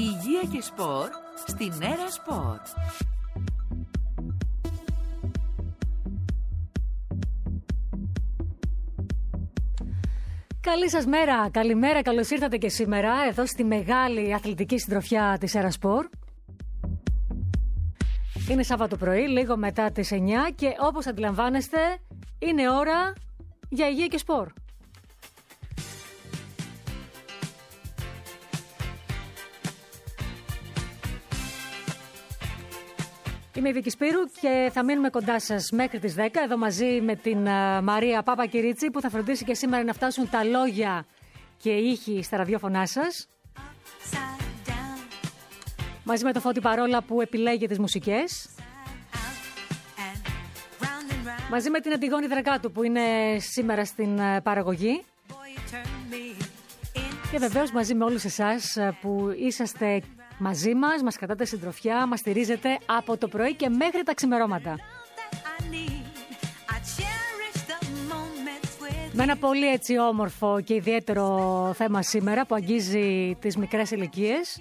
Υγεία και σπορ στην Έρα Σπορ. Καλή σας μέρα, καλημέρα, καλώς ήρθατε και σήμερα εδώ στη μεγάλη αθλητική συντροφιά της Έρα Σπορ. Είναι Σάββατο πρωί, λίγο μετά τις 9 και όπως αντιλαμβάνεστε είναι ώρα για υγεία και σπορ. Είμαι η Βίκη Σπύρου και θα μείνουμε κοντά σας μέχρι τις 10 εδώ μαζί με την Μαρία Παπακυρίτσι που θα φροντίσει και σήμερα να φτάσουν τα λόγια και ήχοι στα ραδιόφωνά σας. Μαζί με το Φώτη Παρόλα που επιλέγει τις μουσικές. Μαζί με την Αντιγόνη Δρακάτου που είναι σήμερα στην παραγωγή. Και βεβαίως μαζί με όλους εσάς που είσαστε μαζί μας κρατάτε συντροφιά, μας στηρίζετε από το πρωί και μέχρι τα ξημερώματα. Με ένα πολύ έτσι όμορφο και ιδιαίτερο θέμα σήμερα που αγγίζει τις μικρές ηλικίες.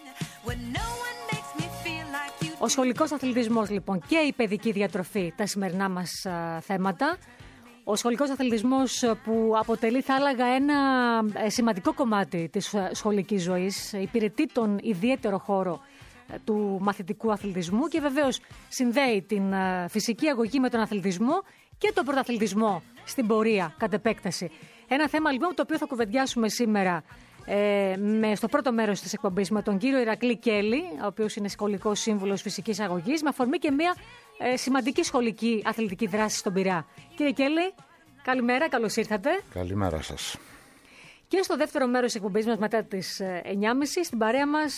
Ο σχολικός αθλητισμός λοιπόν και η παιδική διατροφή, τα σημερινά μας θέματα. Ο σχολικός αθλητισμός που αποτελεί θα έλεγα ένα σημαντικό κομμάτι της σχολικής ζωής, υπηρετεί τον ιδιαίτερο χώρο του μαθητικού αθλητισμού και βεβαίως συνδέει την φυσική αγωγή με τον αθλητισμό και τον πρωταθλητισμό στην πορεία κατ' επέκταση. Ένα θέμα λοιπόν το οποίο θα κουβεντιάσουμε σήμερα στο πρώτο μέρος της εκπομπής με τον κύριο Ηρακλή Κέλλη, ο οποίος είναι σχολικός σύμβουλος φυσικής αγωγής, με αφορμή και μια σημαντική σχολική αθλητική δράση στον Πειραιά. Κύριε Κέλλη, καλημέρα, καλώς ήρθατε. Καλημέρα σας. Και στο δεύτερο μέρος της εκπομπής μας μετά τις 9.30 στην παρέα μας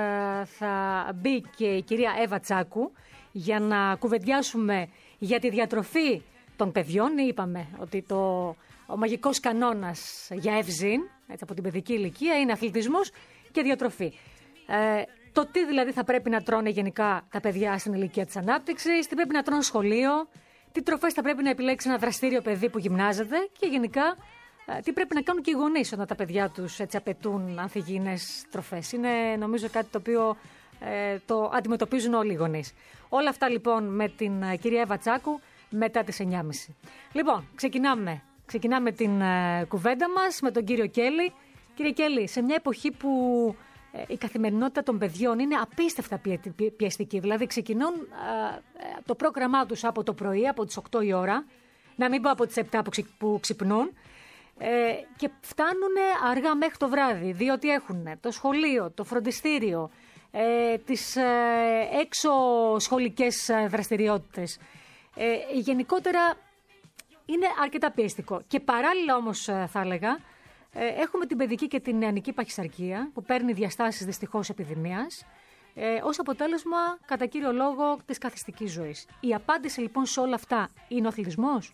θα μπει και η κυρία Εύα Τσάκου για να κουβεντιάσουμε για τη διατροφή των παιδιών. Είπαμε ότι ο μαγικός κανόνας για ευζήν, έτσι, από την παιδική ηλικία, είναι αθλητισμός και διατροφή. Το τι δηλαδή θα πρέπει να τρώνε γενικά τα παιδιά στην ηλικία της ανάπτυξης, τι πρέπει να τρώνε σχολείο, τι τροφές θα πρέπει να επιλέξει ένα δραστήριο παιδί που γυμνάζεται και γενικά τι πρέπει να κάνουν και οι γονείς όταν τα παιδιά τους έτσι απαιτούν ανθυγιεινές τροφές. Είναι νομίζω κάτι το οποίο το αντιμετωπίζουν όλοι οι γονείς. Όλα αυτά λοιπόν με την κυρία Εύα Τσάκου μετά τις 9.30. Λοιπόν, ξεκινάμε την κουβέντα μας με τον κύριο Κέλλη. Κύριε Κέλλη, σε μια εποχή που η καθημερινότητα των παιδιών είναι απίστευτα πιεστική, δηλαδή ξεκινούν το πρόγραμμά τους από το πρωί, από τις 8 η ώρα, να μην πω από τις 7 που ξυπνούν, και φτάνουν αργά μέχρι το βράδυ, διότι έχουν το σχολείο, το φροντιστήριο, τις έξω σχολικές δραστηριότητες. Γενικότερα είναι αρκετά πιεστικό. Και παράλληλα όμως θα έλεγα, έχουμε την παιδική και την νεανική παχυσαρκία που παίρνει διαστάσεις δυστυχώς επιδημίας ως αποτέλεσμα κατά κύριο λόγο της καθιστικής ζωής. Η απάντηση λοιπόν σε όλα αυτά είναι ο αθλητισμός?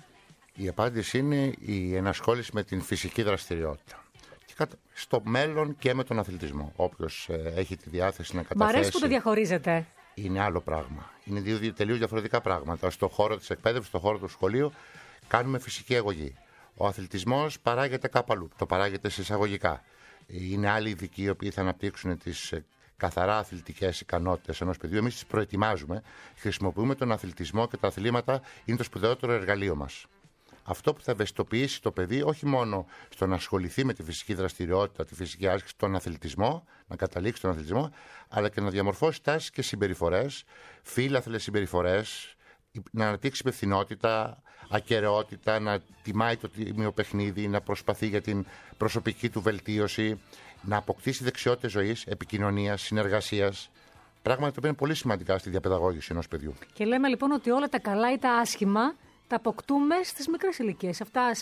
Η απάντηση είναι η ενασχόληση με την φυσική δραστηριότητα. Και στο μέλλον και με τον αθλητισμό. Όποιος έχει τη διάθεση να καταθέσει. Μ' αρέσει που το διαχωρίζετε. Είναι άλλο πράγμα. Είναι δύο τελείως διαφορετικά πράγματα. Στον χώρο της εκπαίδευσης, στον χώρο του σχολείου, κάνουμε φυσική αγωγή. Ο αθλητισμός παράγεται κάπου αλλού. Το παράγεται σε εισαγωγικά. Είναι άλλοι ειδικοί οι οποίοι θα αναπτύξουν τις καθαρά αθλητικές ικανότητες ενός παιδιού. Εμείς τις προετοιμάζουμε. Χρησιμοποιούμε τον αθλητισμό και τα αθλήματα είναι το σπουδαιότερο εργαλείο μας. Αυτό που θα ευαισθητοποιήσει το παιδί όχι μόνο στο να ασχοληθεί με τη φυσική δραστηριότητα, τη φυσική άσκηση, τον αθλητισμό, να καταλήξει τον αθλητισμό, αλλά και να διαμορφώσει τάσεις και συμπεριφορές, φιλάθλες συμπεριφορές, να αναπτύξει υπευθυνότητα, ακεραιότητα, να τιμάει το τίμιο παιχνίδι, να προσπαθεί για την προσωπική του βελτίωση, να αποκτήσει δεξιότητες ζωής, επικοινωνίας, συνεργασίας. Πράγματα που είναι πολύ σημαντικά στη διαπαιδαγώγηση ενός παιδιού. Και λέμε λοιπόν ότι όλα τα καλά ή τα άσχημα τα αποκτούμε στις μικρές ηλικίες.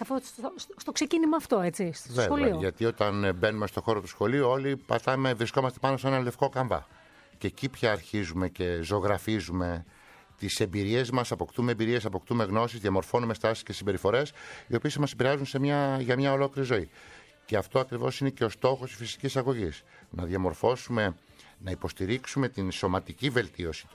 Στο ξεκίνημα αυτό, έτσι, στο σχολείο. Γιατί όταν μπαίνουμε στο χώρο του σχολείου, όλοι βρισκόμαστε πάνω σε ένα λευκό καμβά. Και εκεί πια αρχίζουμε και ζωγραφίζουμε τις εμπειρίες μας, αποκτούμε εμπειρίες, αποκτούμε γνώσεις, διαμορφώνουμε στάσεις και συμπεριφορές, οι οποίες μας επηρεάζουν για μια ολόκληρη ζωή. Και αυτό ακριβώς είναι και ο στόχος της φυσικής αγωγής. Να διαμορφώσουμε, να υποστηρίξουμε την σωματική βελτίωση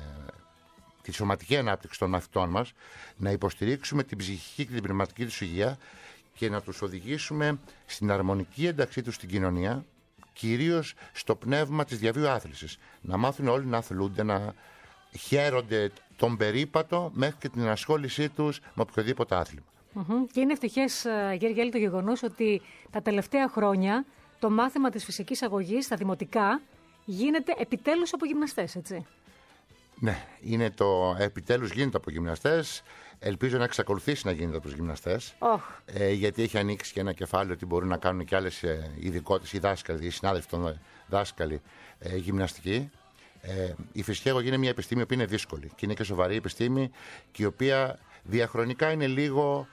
τη σωματική ανάπτυξη των μαθητών μας, να υποστηρίξουμε την ψυχική και την πνευματική τους υγεία και να τους οδηγήσουμε στην αρμονική ένταξή τους στην κοινωνία κυρίως στο πνεύμα της διαβίου άθλησης. Να μάθουν όλοι να αθλούνται, να χαίρονται τον περίπατο μέχρι και την ασχόλησή τους με οποιοδήποτε άθλημα. Και είναι ευτυχές, Γέργη, το γεγονός ότι τα τελευταία χρόνια το μάθημα της φυσικής αγωγής στα δημοτικά γίνεται επιτέλους από γυμναστές, έτσι. Ναι, επιτέλους γίνεται από γυμναστές. Ελπίζω να εξακολουθήσει να γίνεται από τους γυμναστές. Γιατί έχει ανοίξει και ένα κεφάλαιο ότι μπορούν να κάνουν και άλλες ειδικότητες, οι δάσκαλοι, οι συνάδελφοι των δάσκαλοι γυμναστική. Η φυσική αγωγή είναι μια επιστήμη που είναι δύσκολη και είναι και σοβαρή επιστήμη και η οποία διαχρονικά είναι λίγο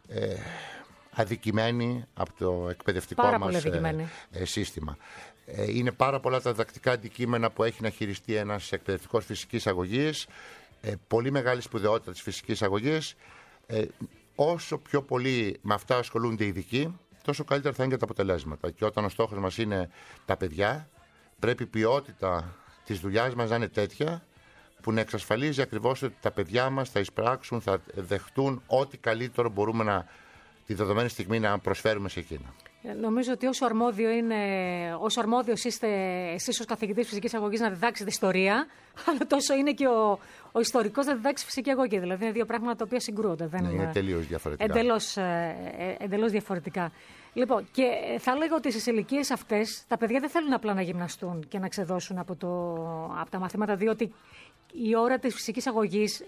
αδικημένη από το εκπαιδευτικό μας σύστημα. Είναι πάρα πολλά τα διδακτικά αντικείμενα που έχει να χειριστεί ένας εκπαιδευτικός φυσικής αγωγής, πολύ μεγάλη σπουδαιότητα της φυσικής αγωγής. Όσο πιο πολύ με αυτά ασχολούνται οι ειδικοί, τόσο καλύτερα θα είναι και τα αποτελέσματα. Και όταν ο στόχος μας είναι τα παιδιά, πρέπει η ποιότητα της δουλειάς μας να είναι τέτοια που να εξασφαλίζει ακριβώς ότι τα παιδιά μας θα εισπράξουν, θα δεχτούν ό,τι καλύτερο μπορούμε τη δεδομένη στιγμή να προσφέρουμε σε εκείνα. Νομίζω ότι όσο αρμόδιος είστε εσείς ως καθηγητής φυσικής αγωγής να διδάξετε ιστορία, αλλά τόσο είναι και ο ιστορικός να διδάξει φυσική αγωγή. Δηλαδή είναι δύο πράγματα τα οποία συγκρούονται. Είναι τελείως διαφορετικά. Εντελώς διαφορετικά. Λοιπόν, και θα έλεγα ότι στις ηλικίες αυτές τα παιδιά δεν θέλουν απλά να γυμναστούν και να ξεδώσουν από τα μαθήματα, διότι η ώρα της φυσικής αγωγής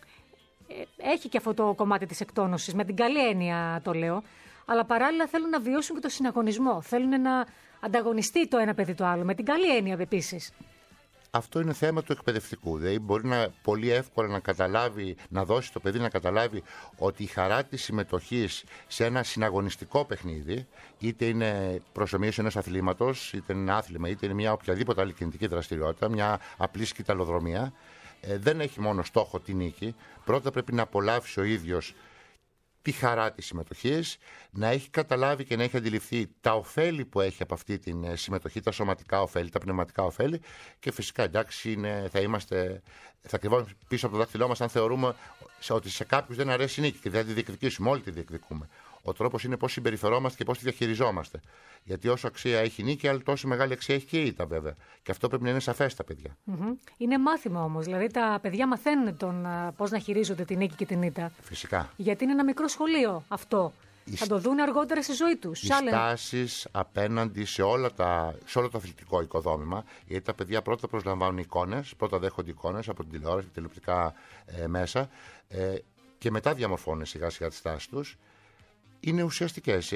έχει και αυτό το κομμάτι της εκτόνωσης, με την καλή έννοια το λέω, αλλά παράλληλα θέλουν να βιώσουν και το συναγωνισμό. Θέλουν να ανταγωνιστεί το ένα παιδί το άλλο, με την καλή έννοια επίσης. Αυτό είναι θέμα του εκπαιδευτικού. Δηλαδή μπορεί πολύ εύκολα να δώσει το παιδί να καταλάβει ότι η χαρά της συμμετοχής σε ένα συναγωνιστικό παιχνίδι, είτε είναι προσομοίωση ενός αθλήματος, είτε είναι ένα άθλημα, είτε είναι μια οποιαδήποτε άλλη κινητική δραστηριότητα, μια απλή σκηταλοδρομία, δεν έχει μόνο στόχο τη νίκη. Πρώτα πρέπει να απολαύσει ο ίδιος τη χαρά της συμμετοχής, να έχει καταλάβει και να έχει αντιληφθεί τα ωφέλη που έχει από αυτή τη συμμετοχή, τα σωματικά ωφέλη, τα πνευματικά ωφέλη και φυσικά εντάξει θα κρυβόμαστε πίσω από το δάχτυλό μας αν θεωρούμε ότι σε κάποιους δεν αρέσει η νίκη και δεν τη διεκδικήσουμε, όλοι τη διεκδικούμε. Ο τρόπος είναι πώς συμπεριφερόμαστε και πώς τη διαχειριζόμαστε. Γιατί όσο αξία έχει η νίκη, αλλά τόσο μεγάλη αξία έχει και η ήττα βέβαια. Και αυτό πρέπει να είναι σαφές στα παιδιά. Είναι μάθημα όμως. Δηλαδή τα παιδιά μαθαίνουν πώς να χειρίζονται την νίκη και την ήττα. Φυσικά. Γιατί είναι ένα μικρό σχολείο αυτό. Θα το δουν αργότερα στη ζωή τους. Οι στάσεις απέναντι σε όλο το αθλητικό οικοδόμημα. Γιατί τα παιδιά πρώτα προσλαμβάνουν εικόνες, πρώτα δέχονται εικόνες από την τηλεόραση και τηλεοπτικά μέσα και μετά διαμορφώνουν σιγά σιγά τις στάσεις τους. Είναι ουσιαστικές.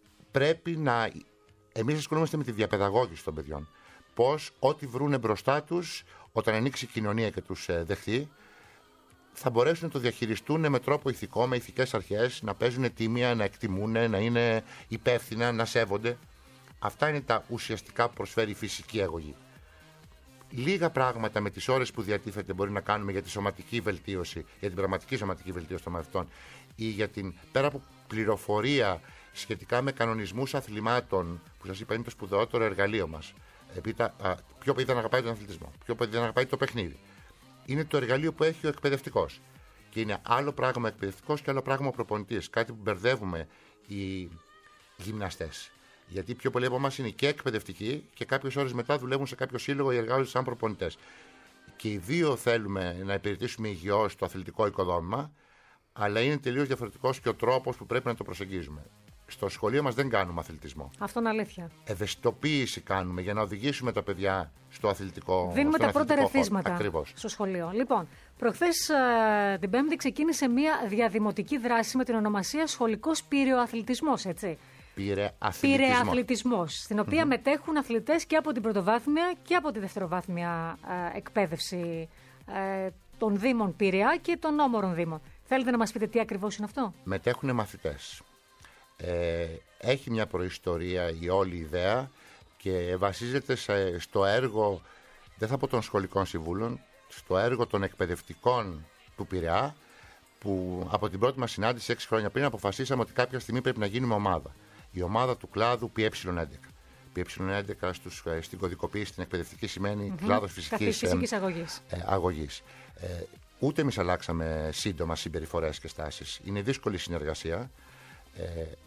Εμείς ασχολούμαστε με τη διαπαιδαγώγηση των παιδιών. Πώς ό,τι βρούνε μπροστά τους, όταν ανοίξει η κοινωνία και τους δεχθεί, θα μπορέσουν να το διαχειριστούν με τρόπο ηθικό, με ηθικές αρχές, να παίζουν τίμια, να εκτιμούν, να είναι υπεύθυνα, να σέβονται. Αυτά είναι τα ουσιαστικά που προσφέρει η φυσική αγωγή. Λίγα πράγματα με τις ώρες που διατίθεται μπορεί να κάνουμε για τη σωματική βελτίωση, για την πραγματική σωματική βελτίωση των μαθητών ή για πέρα από πληροφορία σχετικά με κανονισμούς αθλημάτων, που σας είπα είναι το σπουδαιότερο εργαλείο μας. Ποιο παιδί δεν αγαπάει τον αθλητισμό, ποιο παιδί δεν αγαπάει το παιχνίδι. Είναι το εργαλείο που έχει ο εκπαιδευτικός. Και είναι άλλο πράγμα ο εκπαιδευτικός και άλλο πράγμα ο προπονητής. Κάτι που μπερδεύουμε οι γυμναστές. Γιατί πιο πολλοί από εμάς είναι και εκπαιδευτικοί και κάποιες ώρες μετά δουλεύουν σε κάποιο σύλλογο ή εργάζονται σαν προπονητές. Και οι δύο θέλουμε να υπηρετήσουμε υγιώς το αθλητικό οικοδόμημα, αλλά είναι τελείως διαφορετικός και ο τρόπος που πρέπει να το προσεγγίζουμε. Στο σχολείο μας δεν κάνουμε αθλητισμό. Αυτό είναι αλήθεια. Ευαισθητοποίηση κάνουμε για να οδηγήσουμε τα παιδιά στο αθλητικό. Δίνουμε τα πρώτα ρεθίσματα Ακριβώς. Στο σχολείο. Λοιπόν, προχθές την Πέμπτη ξεκίνησε μια διαδημοτική δράση με την ονομασία Σχολικός Πυρεοαθλητισμός, έτσι. Πυρεαθλητισμός, στην οποία μετέχουν αθλητές και από την πρωτοβάθμια και από τη δευτεροβάθμια εκπαίδευση των Δήμων Πειραιά και των όμορων Δήμων. Θέλετε να μας πείτε τι ακριβώς είναι αυτό? Μετέχουν μαθητές. Έχει μια προϊστορία η όλη ιδέα και βασίζεται στο έργο, δεν θα πω των σχολικών συμβούλων, στο έργο των εκπαιδευτικών του Πειραιά, που από την πρώτη μας συνάντηση 6 χρόνια πριν αποφασίσαμε ότι κάποια στιγμή πρέπει να γίνουμε ομάδα. Η ομάδα του κλάδου PE11. PE11 στην κωδικοποίηση, στην εκπαιδευτική σημαίνει κλάδος φυσικής αγωγής. Ούτε εμείς αλλάξαμε σύντομα συμπεριφορές και στάσεις. Είναι δύσκολη συνεργασία.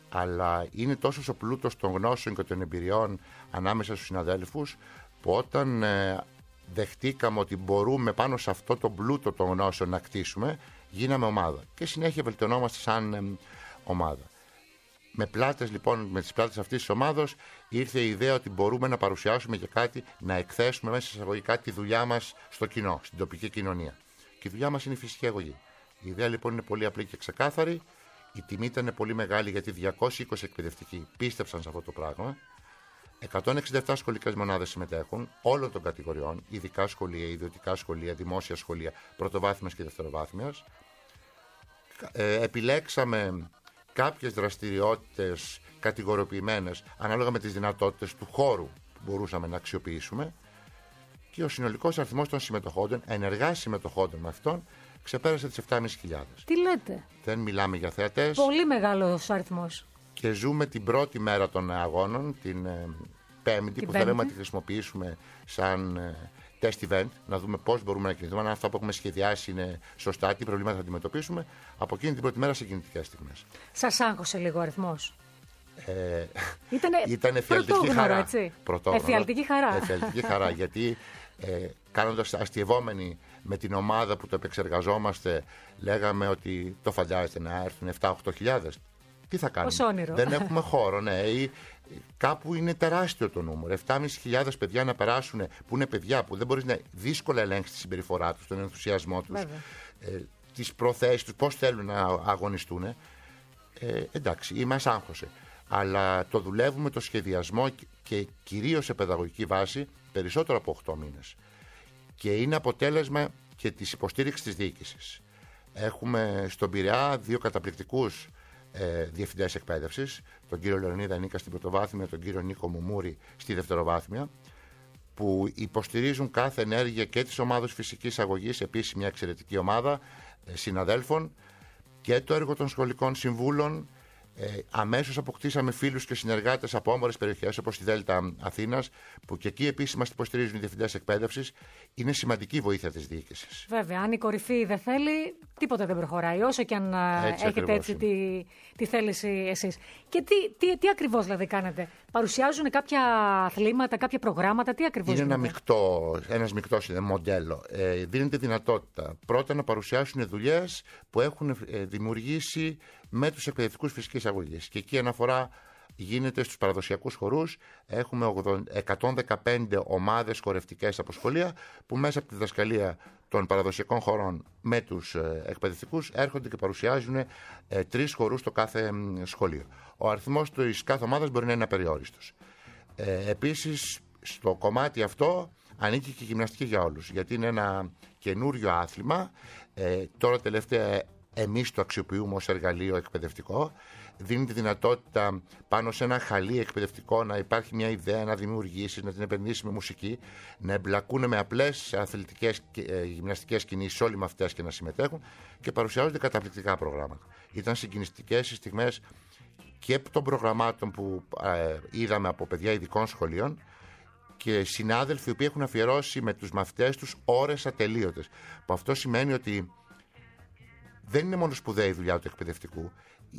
αλλά είναι τόσο ο πλούτος των γνώσεων και των εμπειριών ανάμεσα στους συναδέλφους, που όταν δεχτήκαμε ότι μπορούμε πάνω σε αυτό το πλούτο των γνώσεων να κτίσουμε, γίναμε ομάδα και συνέχεια βελτιωνόμαστε σαν ομάδα. Με τις πλάτες αυτής της ομάδος ήρθε η ιδέα ότι μπορούμε να παρουσιάσουμε και κάτι, να εκθέσουμε μέσα σε εισαγωγικά τη δουλειά μας στο κοινό, στην τοπική κοινωνία. Και η δουλειά μας είναι η φυσική αγωγή. Η ιδέα λοιπόν είναι πολύ απλή και ξεκάθαρη. Η τιμή ήταν πολύ μεγάλη, γιατί 220 εκπαιδευτικοί πίστεψαν σε αυτό το πράγμα. 167 σχολικές μονάδες συμμετέχουν, όλων των κατηγοριών, ειδικά σχολεία, ιδιωτικά σχολεία, δημόσια σχολεία, πρωτοβάθμιας και δευτεροβάθμιας. Επιλέξαμε κάποιες δραστηριότητες κατηγοριοποιημένες ανάλογα με τις δυνατότητες του χώρου που μπορούσαμε να αξιοποιήσουμε, και ο συνολικός αριθμός των συμμετοχόντων, ενεργά συμμετοχόντων με αυτόν, ξεπέρασε τις 7.500. Τι λέτε? Δεν μιλάμε για θεατές. Πολύ μεγάλος αριθμός. Και ζούμε την πρώτη μέρα των αγώνων, την Πέμπτη, που θέλουμε να τη χρησιμοποιήσουμε σαν test event, να δούμε πώς μπορούμε να κινηθούμε, αν αυτά που έχουμε σχεδιάσει είναι σωστά, τι προβλήματα θα αντιμετωπίσουμε. Από εκείνη την πρώτη μέρα σε κινητικές στιγμές. Σας άγχωσε λίγο ο αριθμός? Ήταν εφιαλτική χαρά. Έτσι. Εφιαλτική χαρά. Εφιαλτική χαρά, γιατί κάνοντας αστειευόμενοι με την ομάδα που το επεξεργαζόμαστε, λέγαμε ότι το φαντάζεστε να έρθουν 7-8 χιλιάδες. Τι θα κάνουμε? Ως όνειρο. Δεν έχουμε χώρο, ναι. Κάπου είναι τεράστιο το νούμερο. 7.500 παιδιά να περάσουν, που είναι παιδιά που δεν μπορείς να δύσκολα ελέγξεις τη συμπεριφορά τους, τον ενθουσιασμό τους, τις προθέσεις τους, πώς θέλουν να αγωνιστούν. Εντάξει, μας άγχωσε. Αλλά το δουλεύουμε το σχεδιασμό και κυρίως σε παιδαγωγική βάση περισσότερο από 8 μήνες. Και είναι αποτέλεσμα και της υποστήριξης της διοίκησης. Έχουμε στον Πειραιά 2 καταπληκτικούς διευθυντές εκπαίδευσης, τον κύριο Λεωνίδα Νίκα στην πρωτοβάθμια, τον κύριο Νίκο Μουμούρη στη δευτεροβάθμια, που υποστηρίζουν κάθε ενέργεια και της ομάδας φυσικής αγωγής, επίσης μια εξαιρετική ομάδα συναδέλφων, και το έργο των σχολικών συμβούλων. Αμέσως αποκτήσαμε φίλους και συνεργάτες από όμορες περιοχές όπως τη Δέλτα Αθήνας, που και εκεί επίσης μας υποστηρίζουν οι διευθυντές εκπαίδευσης. Είναι σημαντική η βοήθεια της διοίκησης. Βέβαια, αν η κορυφή δεν θέλει, τίποτα δεν προχωράει, όσο και αν έχετε έτσι τη θέληση εσείς. Και τι ακριβώς δηλαδή κάνετε? Παρουσιάζουν κάποια αθλήματα, κάποια προγράμματα, τι ακριβώς? Είναι ένας μεικτός μοντέλο. Δίνεται δυνατότητα πρώτα να παρουσιάσουν δουλειές που έχουν δημιουργήσει με τους εκπαιδευτικούς φυσικής αγωγής. Και εκεί αναφορά γίνεται στους παραδοσιακούς χορούς. Έχουμε 115 ομάδες χορευτικές από σχολεία, που μέσα από τη διδασκαλία των παραδοσιακών χορών με τους εκπαιδευτικούς έρχονται και παρουσιάζουν 3 χορούς στο κάθε σχολείο. Ο αριθμός της κάθε ομάδας μπορεί να είναι απεριόριστος. Επίσης, στο κομμάτι αυτό ανήκει και η γυμναστική για όλους, γιατί είναι ένα καινούριο άθλημα. Τώρα τελευταία εμείς το αξιοποιούμε ως εργαλείο εκπαιδευτικό. Δίνει τη δυνατότητα πάνω σε ένα χαλί εκπαιδευτικό να υπάρχει μια ιδέα, να δημιουργήσει, να την επενδύσει με μουσική, να εμπλακούν με απλές αθλητικές και γυμναστικές κινήσεις όλοι με αυτές και να συμμετέχουν, και παρουσιάζονται καταπληκτικά προγράμματα. Ήταν συγκινητικές οι στιγμές και των προγραμμάτων που είδαμε από παιδιά ειδικών σχολείων, και συνάδελφοι οι οποίοι έχουν αφιερώσει με τους μαθητές τους ώρες ατελείωτες. Που αυτό σημαίνει ότι δεν είναι μόνο σπουδαία η δουλειά του εκπαιδευτικού,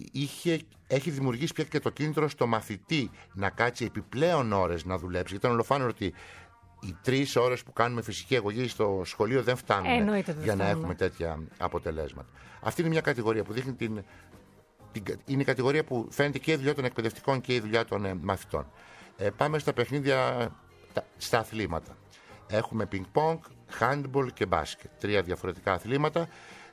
έχει δημιουργήσει πια και το κίνητρο στο μαθητή να κάτσει επιπλέον ώρες να δουλέψει. Γιατί ήταν ολοφάνερο ότι οι 3 ώρες που κάνουμε φυσική αγωγή στο σχολείο δεν φτάνουν για να έχουμε τέτοια αποτελέσματα. Αυτή είναι μια κατηγορία που δείχνει είναι η κατηγορία που φαίνεται και η δουλειά των εκπαιδευτικών και η δουλειά των μαθητών. Πάμε στα παιχνίδια, στα αθλήματα. Έχουμε ping-pong, handball και μπάσκετ. 3 διαφορετικά αθλήματα.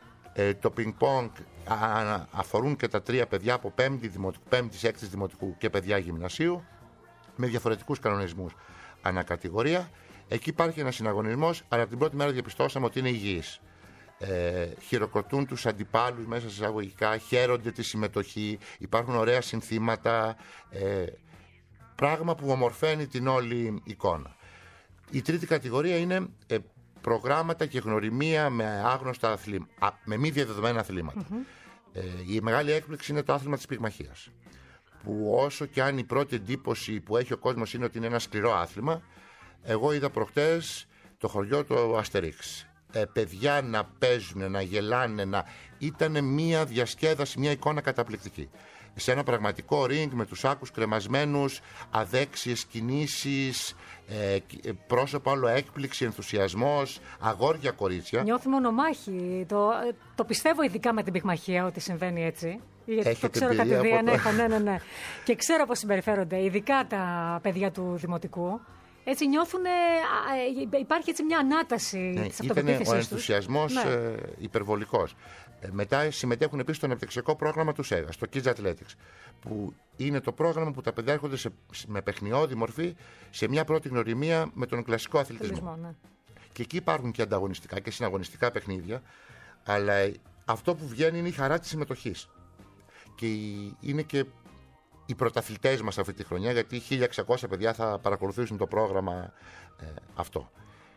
Το ping-pong αφορούν και τα 3 παιδιά από 5η, 6η δημοτικού και παιδιά γυμνασίου, με διαφορετικούς κανονισμούς ανακατηγορία. Εκεί υπάρχει ένας συναγωνισμός, αλλά από την πρώτη μέρα διαπιστώσαμε ότι είναι υγιής. Χειροκροτούν τους αντιπάλους μέσα σε εισαγωγικά, χαίρονται τη συμμετοχή, υπάρχουν ωραία συνθήματα, πράγμα που ομορφαίνει την όλη εικόνα. Η τρίτη κατηγορία είναι προγράμματα και γνωριμία με άγνωστα αθλήματα, με μη διαδεδομένα αθλήματα. Η μεγάλη έκπληξη είναι το άθλημα της πυγμαχίας, που όσο και αν η πρώτη εντύπωση που έχει ο κόσμος είναι ότι είναι ένα σκληρό άθλημα, εγώ είδα προχτές το χωριό του Αστερίξ. Παιδιά να παίζουν, να γελάνε, ήταν μια διασκέδαση, μια εικόνα καταπληκτική. σε ένα πραγματικό ring με τους άκους κρεμασμένους, αδέξιες κινήσεις, πρόσωπο άλλο έκπληξη, ενθουσιασμός, αγόρια, κορίτσια. Νιώθει μονομάχη. Το πιστεύω ειδικά με την πυγμαχία ότι συμβαίνει έτσι. Γιατί Έχετε το ξέρω εμπειρία κατηδίαν. από το... Ναι. Και ξέρω πώς συμπεριφέρονται, ειδικά τα παιδιά του δημοτικού. Έτσι νιώθουν, υπάρχει έτσι μια ανάταση της αυτοπεποίθησης τους. Ο ενθουσιασμός υπερβολικός. Μετά συμμετέχουν επίσης στο αναπτυξιακό πρόγραμμα του ΣΕΓΑ, στο Kids Athletics, που είναι το πρόγραμμα που τα παιδιά έρχονται με παιχνιώδη μορφή σε μια πρώτη γνωριμία με τον κλασικό αθλητισμό. Ναι. Και εκεί υπάρχουν και ανταγωνιστικά και συναγωνιστικά παιχνίδια, αλλά αυτό που βγαίνει είναι η χαρά της συμμετοχής. Και είναι και οι πρωταθλητές μας αυτή τη χρονιά, γιατί 1.600 παιδιά θα παρακολουθήσουν το πρόγραμμα αυτό.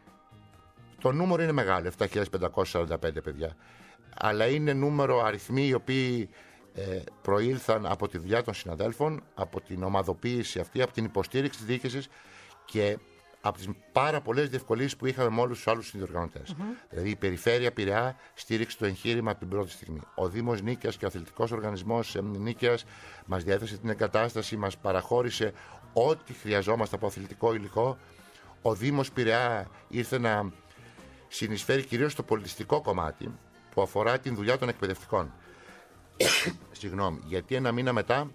Το νούμερο είναι μεγάλο, 7.545 παιδιά. Αλλά είναι νούμερο αριθμοί οι οποίοι προήλθαν από τη δουλειά των συναδέλφων, από την ομαδοποίηση αυτή, από την υποστήριξη της διοίκησης και από τις πάρα πολλές διευκολύνσεις που είχαμε με όλους τους άλλους συνδιοργανωτές. Δηλαδή η Περιφέρεια Πειραιά στήριξε το εγχείρημα από την πρώτη στιγμή. Ο Δήμος Νίκαιας και ο Αθλητικός Οργανισμός Νίκαιας μας διέθεσε την εγκατάσταση, μας παραχώρησε ό,τι χρειαζόμαστε από αθλητικό υλικό. Ο Δήμος Πειραιά ήρθε να συνεισφέρει κυρίως στο πολιτιστικό κομμάτι που αφορά την δουλειά των εκπαιδευτικών. Συγγνώμη, γιατί ένα μήνα μετά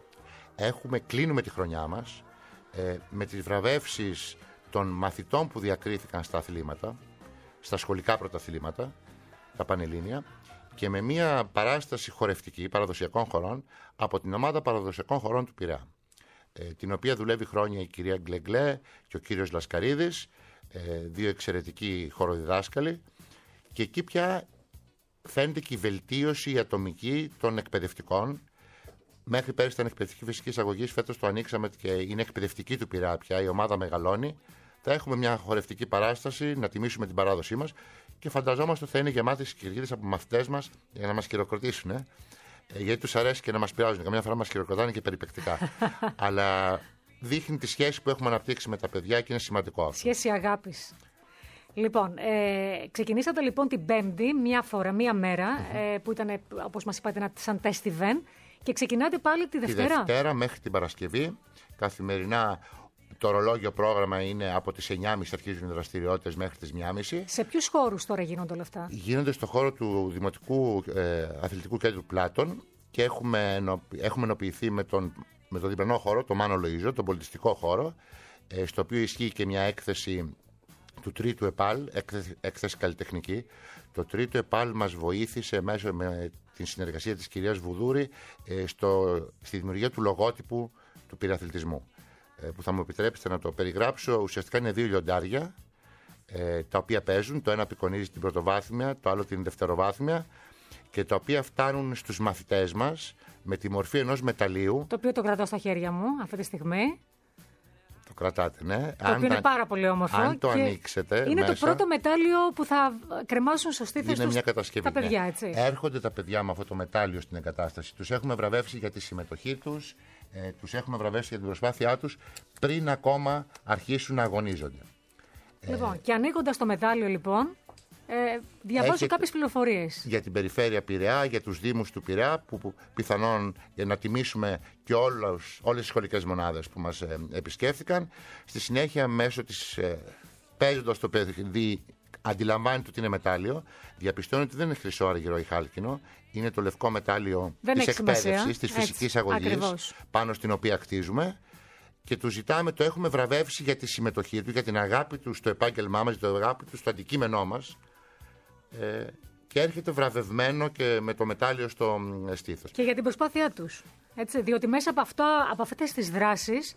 κλείνουμε τη χρονιά μας με τις βραβεύσεις των μαθητών που διακρίθηκαν στα αθλήματα, στα σχολικά πρωταθλήματα, τα πανελλήνια, και με μια παράσταση χορευτική παραδοσιακών χορών από την ομάδα παραδοσιακών χορών του Πειραιά, την οποία δουλεύει χρόνια η κυρία Γκλεγκλέ και ο κύριος Λασκαρίδης, δύο εξαιρετικοί χοροδιδάσκαλοι, και εκεί πια φαίνεται και η βελτίωση η ατομική των εκπαιδευτικών. Μέχρι πέρυσι ήταν εκπαιδευτική φυσικής αγωγής, φέτος το ανοίξαμε και είναι εκπαιδευτική του Πειραιά πια, η ομάδα μεγαλώνει. Θα έχουμε μια χορευτική παράσταση, να τιμήσουμε την παράδοσή μας και φανταζόμαστε ότι θα είναι γεμάτες κερκίδες από μαθητές μας για να μας χειροκροτήσουν. Γιατί τους αρέσει και να μας πειράζουν. Καμιά φορά μας χειροκροτάνε και περιπεκτικά. Αλλά δείχνει τη σχέση που έχουμε αναπτύξει με τα παιδιά και είναι σημαντικό αυτό. Σχέση αγάπης. Λοιπόν, ξεκινήσατε λοιπόν την Πέμπτη, μία μέρα, που ήταν, όπως μας είπατε, σαν test event, και ξεκινάτε πάλι τη Δευτέρα. Τη Δευτέρα μέχρι την Παρασκευή. Καθημερινά το ορολόγιο πρόγραμμα είναι από τις 9.30 αρχίζουν οι δραστηριότητες μέχρι τις 1.30. Σε ποιους χώρους τώρα γίνονται όλα αυτά? Γίνονται στο χώρο του Δημοτικού Αθλητικού Κέντρου Πλάτων και έχουμε ενοποιηθεί με τον διπλανό χώρο, το Μάνο Λοΐζο, τον πολιτιστικό χώρο, στο οποίο ισχύει και μια έκθεση του τρίτου ΕΠΑΛ, έκθεση καλλιτεχνική. Το τρίτο ΕΠΑΛ μας βοήθησε μέσω με την συνεργασία της κυρίας Βουδούρη στη δημιουργία του λογότυπου του πειραταθλητισμού, που θα μου επιτρέψετε να το περιγράψω. Ουσιαστικά είναι δύο λιοντάρια τα οποία παίζουν, το ένα απεικονίζει την πρωτοβάθμια, το άλλο την δευτεροβάθμια, και τα οποία φτάνουν στους μαθητές μας με τη μορφή ενός μεταλλίου. Το οποίο το κρατάω στα χέρια μου αυτή τη στιγμή. Το κρατάτε, ναι. Το οποίο είναι πάρα πολύ όμορφο. Αν το ανοίξετε είναι μέσα, το πρώτο μετάλλιο που θα κρεμάσουν στο στήθος τους τα παιδιά, ναι. έτσι. Έρχονται τα παιδιά με αυτό το μετάλλιο στην εγκατάσταση. Τους έχουμε βραβεύσει για τη συμμετοχή τους, τους έχουμε βραβεύσει για την προσπάθειά τους πριν ακόμα αρχίσουν να αγωνίζονται. Λοιπόν, και ανοίγοντας το μετάλλιο, λοιπόν, διαβάζω κάποιες πληροφορίες. Για την Περιφέρεια Πειραιά, για τους Δήμους του Πειραιά, που πιθανόν για να τιμήσουμε και όλες τις σχολικές μονάδες που μας επισκέφθηκαν. Στη συνέχεια, μέσω της παίζοντας το παιδί, αντιλαμβάνεται ότι είναι μετάλλιο, διαπιστώνει ότι δεν είναι χρυσό, αργυρό ή χάλκινο, είναι το λευκό μετάλλιο της εκπαίδευσης, της φυσικής αγωγής, ακριβώς, πάνω στην οποία κτίζουμε. Και του ζητάμε, το έχουμε βραβεύσει για τη συμμετοχή του, για την αγάπη του στο επάγγελμά μας, για την αγάπη του στο αντικείμενό μας. Και έρχεται βραβευμένο και με το μετάλλιο στο στήθος. Και για την προσπάθειά τους. Έτσι, διότι μέσα από αυτές τις δράσεις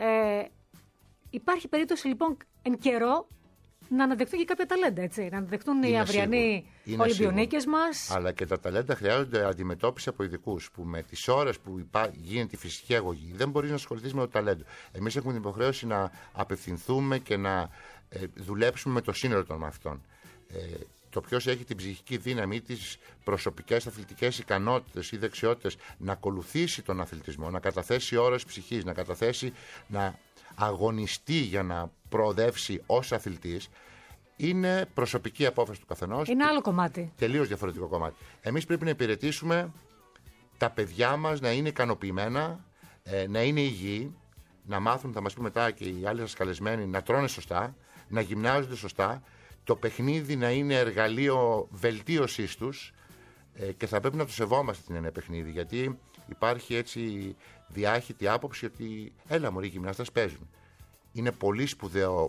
υπάρχει περίπτωση, λοιπόν, εν καιρό να αναδεχτούν και κάποια ταλέντα, έτσι. Να αναδεχτούν οι αυριανοί Ολυμπιονίκες μας. Αλλά και τα ταλέντα χρειάζονται αντιμετώπιση από ειδικούς, που με τις ώρες που γίνεται η φυσική αγωγή δεν μπορείς να ασχοληθείς με το ταλέντο. Εμείς έχουμε την υποχρέωση να απευθυνθούμε και να δουλέψουμε με το σύνολο των μαθητών. Το ποιος έχει την ψυχική δύναμη ή τις προσωπικές αθλητικές ικανότητες ή δεξιότητες να ακολουθήσει τον αθλητισμό, να καταθέσει ώρες ψυχής, να καταθέσει να αγωνιστεί για να προοδεύσει ως αθλητής, είναι προσωπική απόφαση του καθενός. Είναι άλλο κομμάτι. Τελείως διαφορετικό κομμάτι. Εμείς πρέπει να υπηρετήσουμε τα παιδιά μας να είναι ικανοποιημένα, να είναι υγιεί, να μάθουν, θα μας πει μετά και οι άλλοι σας καλεσμένοι, να τρώνε σωστά, να γυμνάζονται σωστά, το παιχνίδι να είναι εργαλείο βελτίωσής τους και θα πρέπει να το σεβόμαστε την έννοια παιχνίδι, γιατί υπάρχει έτσι διάχυτη άποψη ότι έλα μωροί, οι γυμνάστες παίζουν. Είναι πολύ σπουδαίο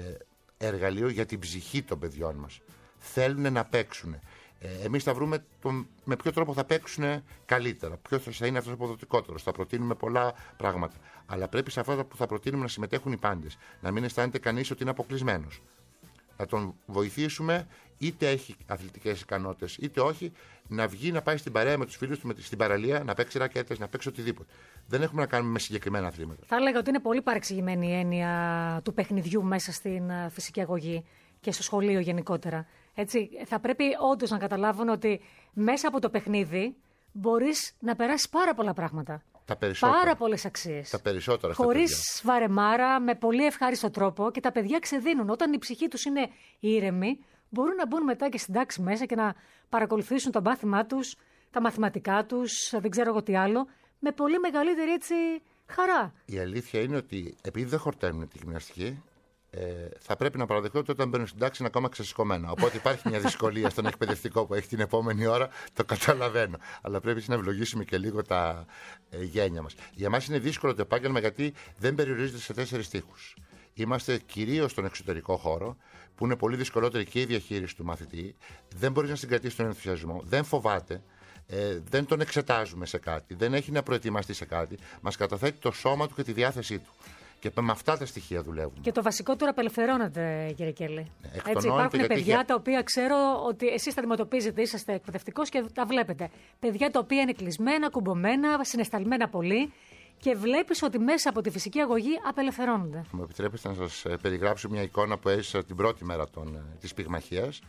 εργαλείο για την ψυχή των παιδιών μας. Θέλουν να παίξουν. Εμείς θα βρούμε με ποιο τρόπο θα παίξουν καλύτερα, ποιος θα είναι αυτός αποδοτικότερος. Θα προτείνουμε πολλά πράγματα. Αλλά πρέπει σε αυτά που θα προτείνουμε να συμμετέχουν οι πάντες. Να μην αισθάνεται κανείς ότι είναι αποκλεισμένος. Να τον βοηθήσουμε, είτε έχει αθλητικές ικανότητες, είτε όχι, να βγει να πάει στην παρέα με τους φίλους του, στην παραλία, να παίξει ρακέτες, να παίξει οτιδήποτε. Δεν έχουμε να κάνουμε με συγκεκριμένα αθλήματα. Θα έλεγα ότι είναι πολύ παρεξηγημένη η έννοια του παιχνιδιού μέσα στην φυσική αγωγή και στο σχολείο γενικότερα. Έτσι, θα πρέπει όντως να καταλάβουν ότι μέσα από το παιχνίδι μπορείς να περάσεις πάρα πολλά πράγματα. Πάρα πολλές αξίες. Τα περισσότερα. Χωρίς βαρεμάρα, με πολύ ευχάριστο τρόπο, και τα παιδιά ξεδίνουν. Όταν η ψυχή τους είναι ήρεμη, μπορούν να μπουν μετά και στην τάξη μέσα και να παρακολουθήσουν το μάθημά τους, τα μαθηματικά τους, δεν ξέρω εγώ τι άλλο, με πολύ μεγαλύτερη έτσι χαρά. Η αλήθεια είναι ότι επειδή δεν χορταίνουν τη γυμναστική, θα πρέπει να παραδεχτώ ότι όταν μπαίνουν στην τάξη είναι ακόμα ξεσηκωμένα. Οπότε υπάρχει μια δυσκολία στον εκπαιδευτικό που έχει την επόμενη ώρα, το καταλαβαίνω. Αλλά πρέπει να ευλογήσουμε και λίγο τα γένια μας. Για μας είναι δύσκολο το επάγγελμα γιατί δεν περιορίζεται σε 4 τοίχους. Είμαστε κυρίως στον εξωτερικό χώρο, που είναι πολύ δυσκολότερη και η διαχείριση του μαθητή. Δεν μπορεί να συγκρατήσει τον ενθουσιασμό, δεν φοβάται. Δεν τον εξετάζουμε σε κάτι, δεν έχει να προετοιμαστεί σε κάτι. Μας καταθέτει το σώμα του και τη διάθεσή του. Και με αυτά τα στοιχεία δουλεύουμε. Και το βασικότερο απελευθερώνεται, κύριε Κέλλη. Έτσι, υπάρχουν παιδιά τα οποία ξέρω ότι εσείς τα αντιμετωπίζετε, είσαστε εκπαιδευτικός και τα βλέπετε. Παιδιά τα οποία είναι κλεισμένα, κουμπωμένα, συναισθαλμένα πολύ και βλέπεις ότι μέσα από τη φυσική αγωγή απελευθερώνονται. Μου επιτρέπετε να σας περιγράψω μια εικόνα που έζησα την πρώτη μέρα της πυγμαχίας.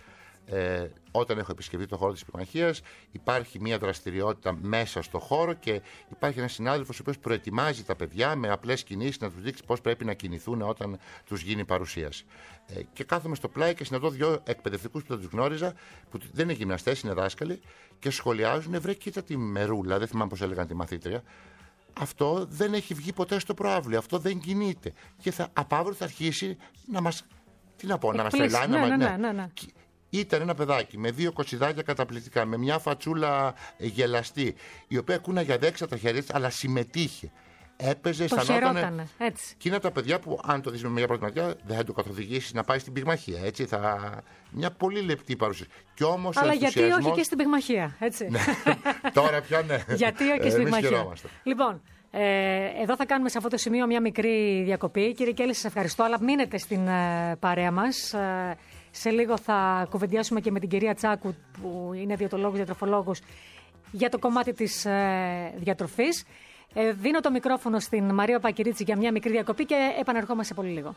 Όταν έχω επισκεφτεί το χώρο της πυγμαχίας, υπάρχει μια δραστηριότητα μέσα στο χώρο και υπάρχει ένας συνάδελφος ο οποίος προετοιμάζει τα παιδιά με απλές κινήσεις να τους δείξει πώς πρέπει να κινηθούν όταν τους γίνει παρουσίαση. Και κάθομαι στο πλάι και συναντώ 2 εκπαιδευτικούς που δεν τους γνώριζα, που δεν είναι γυμναστές, είναι δάσκαλοι, και σχολιάζουν: βρε, κοίτα τη Μερούλα, δεν θυμάμαι πώς έλεγαν τη μαθήτρια. Αυτό δεν έχει βγει ποτέ στο προάβλιο, αυτό δεν κινείται. Και από αύριο θα αρχίσει να μας. Τι να πω, να μας τρελάει, ναι. Ήταν ένα παιδάκι με 2 κοτσιδάκια καταπληκτικά, με μια φατσούλα γελαστή, η οποία κούναγε αδέξα τα χέρια της, αλλά συμμετείχε. Έπαιζε, αισθανόταν. Και είναι τα παιδιά που, αν το δεις με μια πρώτη ματιά, δεν θα το καθοδηγήσεις να πάει στην πυγμαχία. Έτσι, μια πολύ λεπτή παρουσίαση. Αλλά γιατί όχι και στην πυγμαχία, έτσι. Τώρα πια ναι. Γιατί όχι και στην πυγμαχία. Λοιπόν, εδώ θα κάνουμε σε αυτό το σημείο μια μικρή διακοπή. Κύριε Κέλλη, σας ευχαριστώ, αλλά μείνετε στην παρέα μας. Σε λίγο θα κουβεντιάσουμε και με την κυρία Τσάκου, που είναι διαιτολόγος, διατροφολόγος, για το κομμάτι της διατροφής. Δίνω το μικρόφωνο στην Μαρία Πακυρίτσι για μια μικρή διακοπή και επανερχόμαστε πολύ λίγο.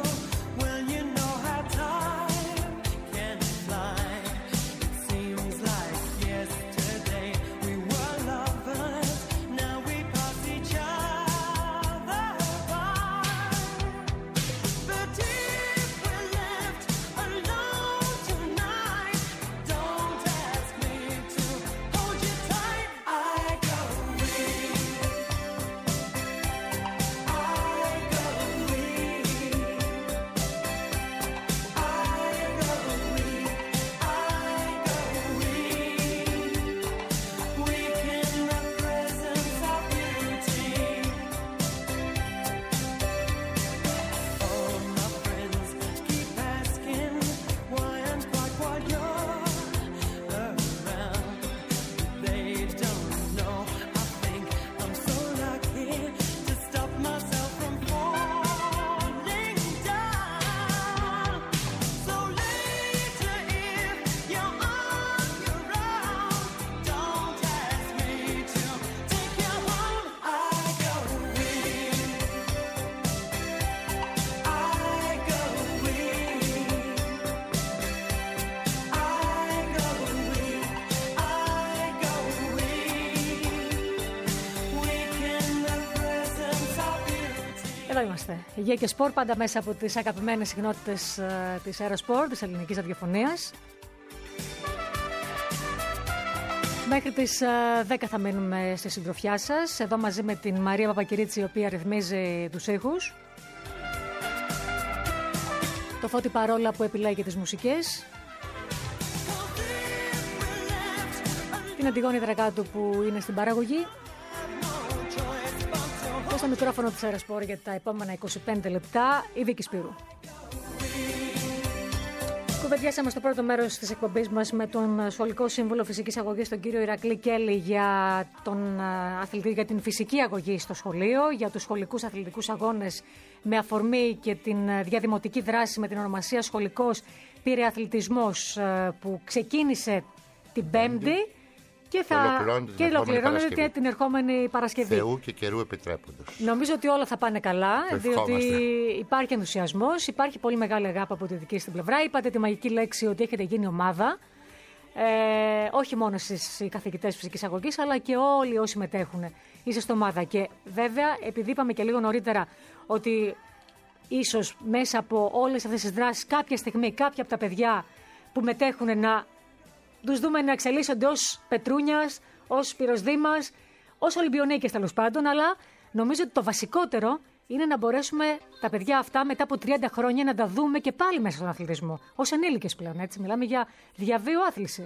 Seems like Εδώ είμαστε. Υγεία και σπορ, πάντα μέσα από τις αγαπημένες συχνότητες της Αεροσπορ, της ελληνικής ραδιοφωνίας. Μέχρι τις 10 θα μείνουμε στη συντροφιά σας. Εδώ μαζί με την Μαρία Παπακυρίτση, η οποία ρυθμίζει τους ήχους. Το Φώτη Παρόλα που επιλέγει τις μουσικές. Την Αντιγόνη Δρακάτου που είναι στην παραγωγή. Και στο μικρόφωνο της Αεροσπορ για τα επόμενα 25 λεπτά, η Βίκη Σπύρου. Κουβεντιάσαμε στο πρώτο μέρος της εκπομπής μας με τον Σχολικό Σύμβουλο Φυσικής Αγωγής, τον κύριο Ηρακλή Κέλλη, για τον αθλητή, για την φυσική αγωγή στο σχολείο, για τους σχολικούς αθλητικούς αγώνες με αφορμή και την διαδημοτική δράση με την ονομασία Σχολικός Πήρε Αθλητισμός, που ξεκίνησε την Πέμπτη. Και ολοκληρώνεται την ερχόμενη Παρασκευή. Θεού και καιρού επιτρέποντος. Νομίζω ότι όλα θα πάνε καλά, διότι υπάρχει ενθουσιασμός, υπάρχει πολύ μεγάλη αγάπη από τη δική στην πλευρά. Είπατε τη μαγική λέξη ότι έχετε γίνει ομάδα. Όχι μόνο εσείς οι καθηγητές φυσικής αγωγής, αλλά και όλοι όσοι μετέχουν. Είσαστε ομάδα. Και βέβαια, επειδή είπαμε και λίγο νωρίτερα ότι ίσως μέσα από όλες αυτές τις δράσεις, κάποια στιγμή κάποια από τα παιδιά που μετέχουν να τους δούμε να εξελίσσονται ως Πετρούνιας, ως Πυροσδήμας, ως Ολυμπιονίκες τέλος πάντων, αλλά νομίζω ότι το βασικότερο είναι να μπορέσουμε τα παιδιά αυτά μετά από 30 χρόνια να τα δούμε και πάλι μέσα στον αθλητισμό. Ως ενήλικες πλέον, έτσι. Μιλάμε για διαβίου άθληση.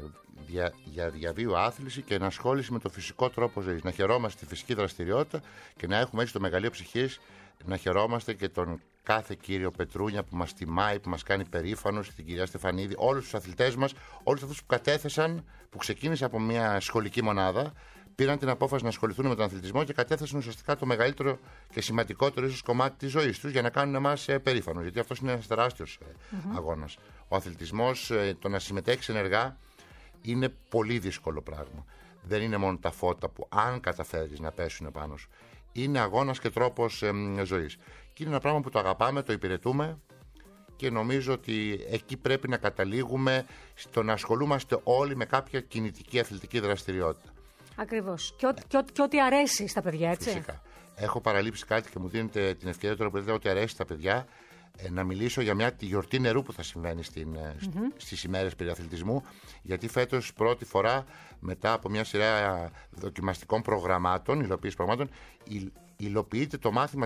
Για διαβίου άθληση και ενασχόληση με το φυσικό τρόπο ζωής. Να χαιρόμαστε τη φυσική δραστηριότητα και να έχουμε έτσι το μεγαλείο ψυχής, να χαιρόμαστε και τον κάθε κύριο Πετρούνια που μας τιμάει, που μας κάνει περήφανος, την κυρία Στεφανίδη, όλους τους αθλητές μας, όλους αυτούς που κατέθεσαν, που ξεκίνησε από μια σχολική μονάδα, πήραν την απόφαση να ασχοληθούν με τον αθλητισμό και κατέθεσαν ουσιαστικά το μεγαλύτερο και σημαντικότερο ίσως κομμάτι της ζωής τους για να κάνουν εμάς περήφανος. Γιατί αυτός είναι ένας τεράστιος αγώνας. Ο αθλητισμός, το να συμμετέχεις ενεργά, είναι πολύ δύσκολο πράγμα. Δεν είναι μόνο τα φώτα που, αν καταφέρεις να πέσουν πάνω σου, είναι αγώνας και τρόπος ζωής. Και είναι ένα πράγμα που το αγαπάμε, το υπηρετούμε και νομίζω ότι εκεί πρέπει να καταλήγουμε στο να ασχολούμαστε όλοι με κάποια κινητική αθλητική δραστηριότητα. Ακριβώς. Και ό,τι αρέσει στα παιδιά, έτσι. Φυσικά. Έχω παραλείψει κάτι και μου δίνετε την ευκαιρία τώρα που λέτε ότι αρέσει στα παιδιά να μιλήσω για τη γιορτή νερού που θα συμβαίνει στις ημέρες περί αθλητισμού, γιατί φέτος πρώτη φορά μετά από μια σειρά δοκιμαστικών προγραμμάτων, υλοποίησης προγραμμάτων, υλοποιείται το μάθημα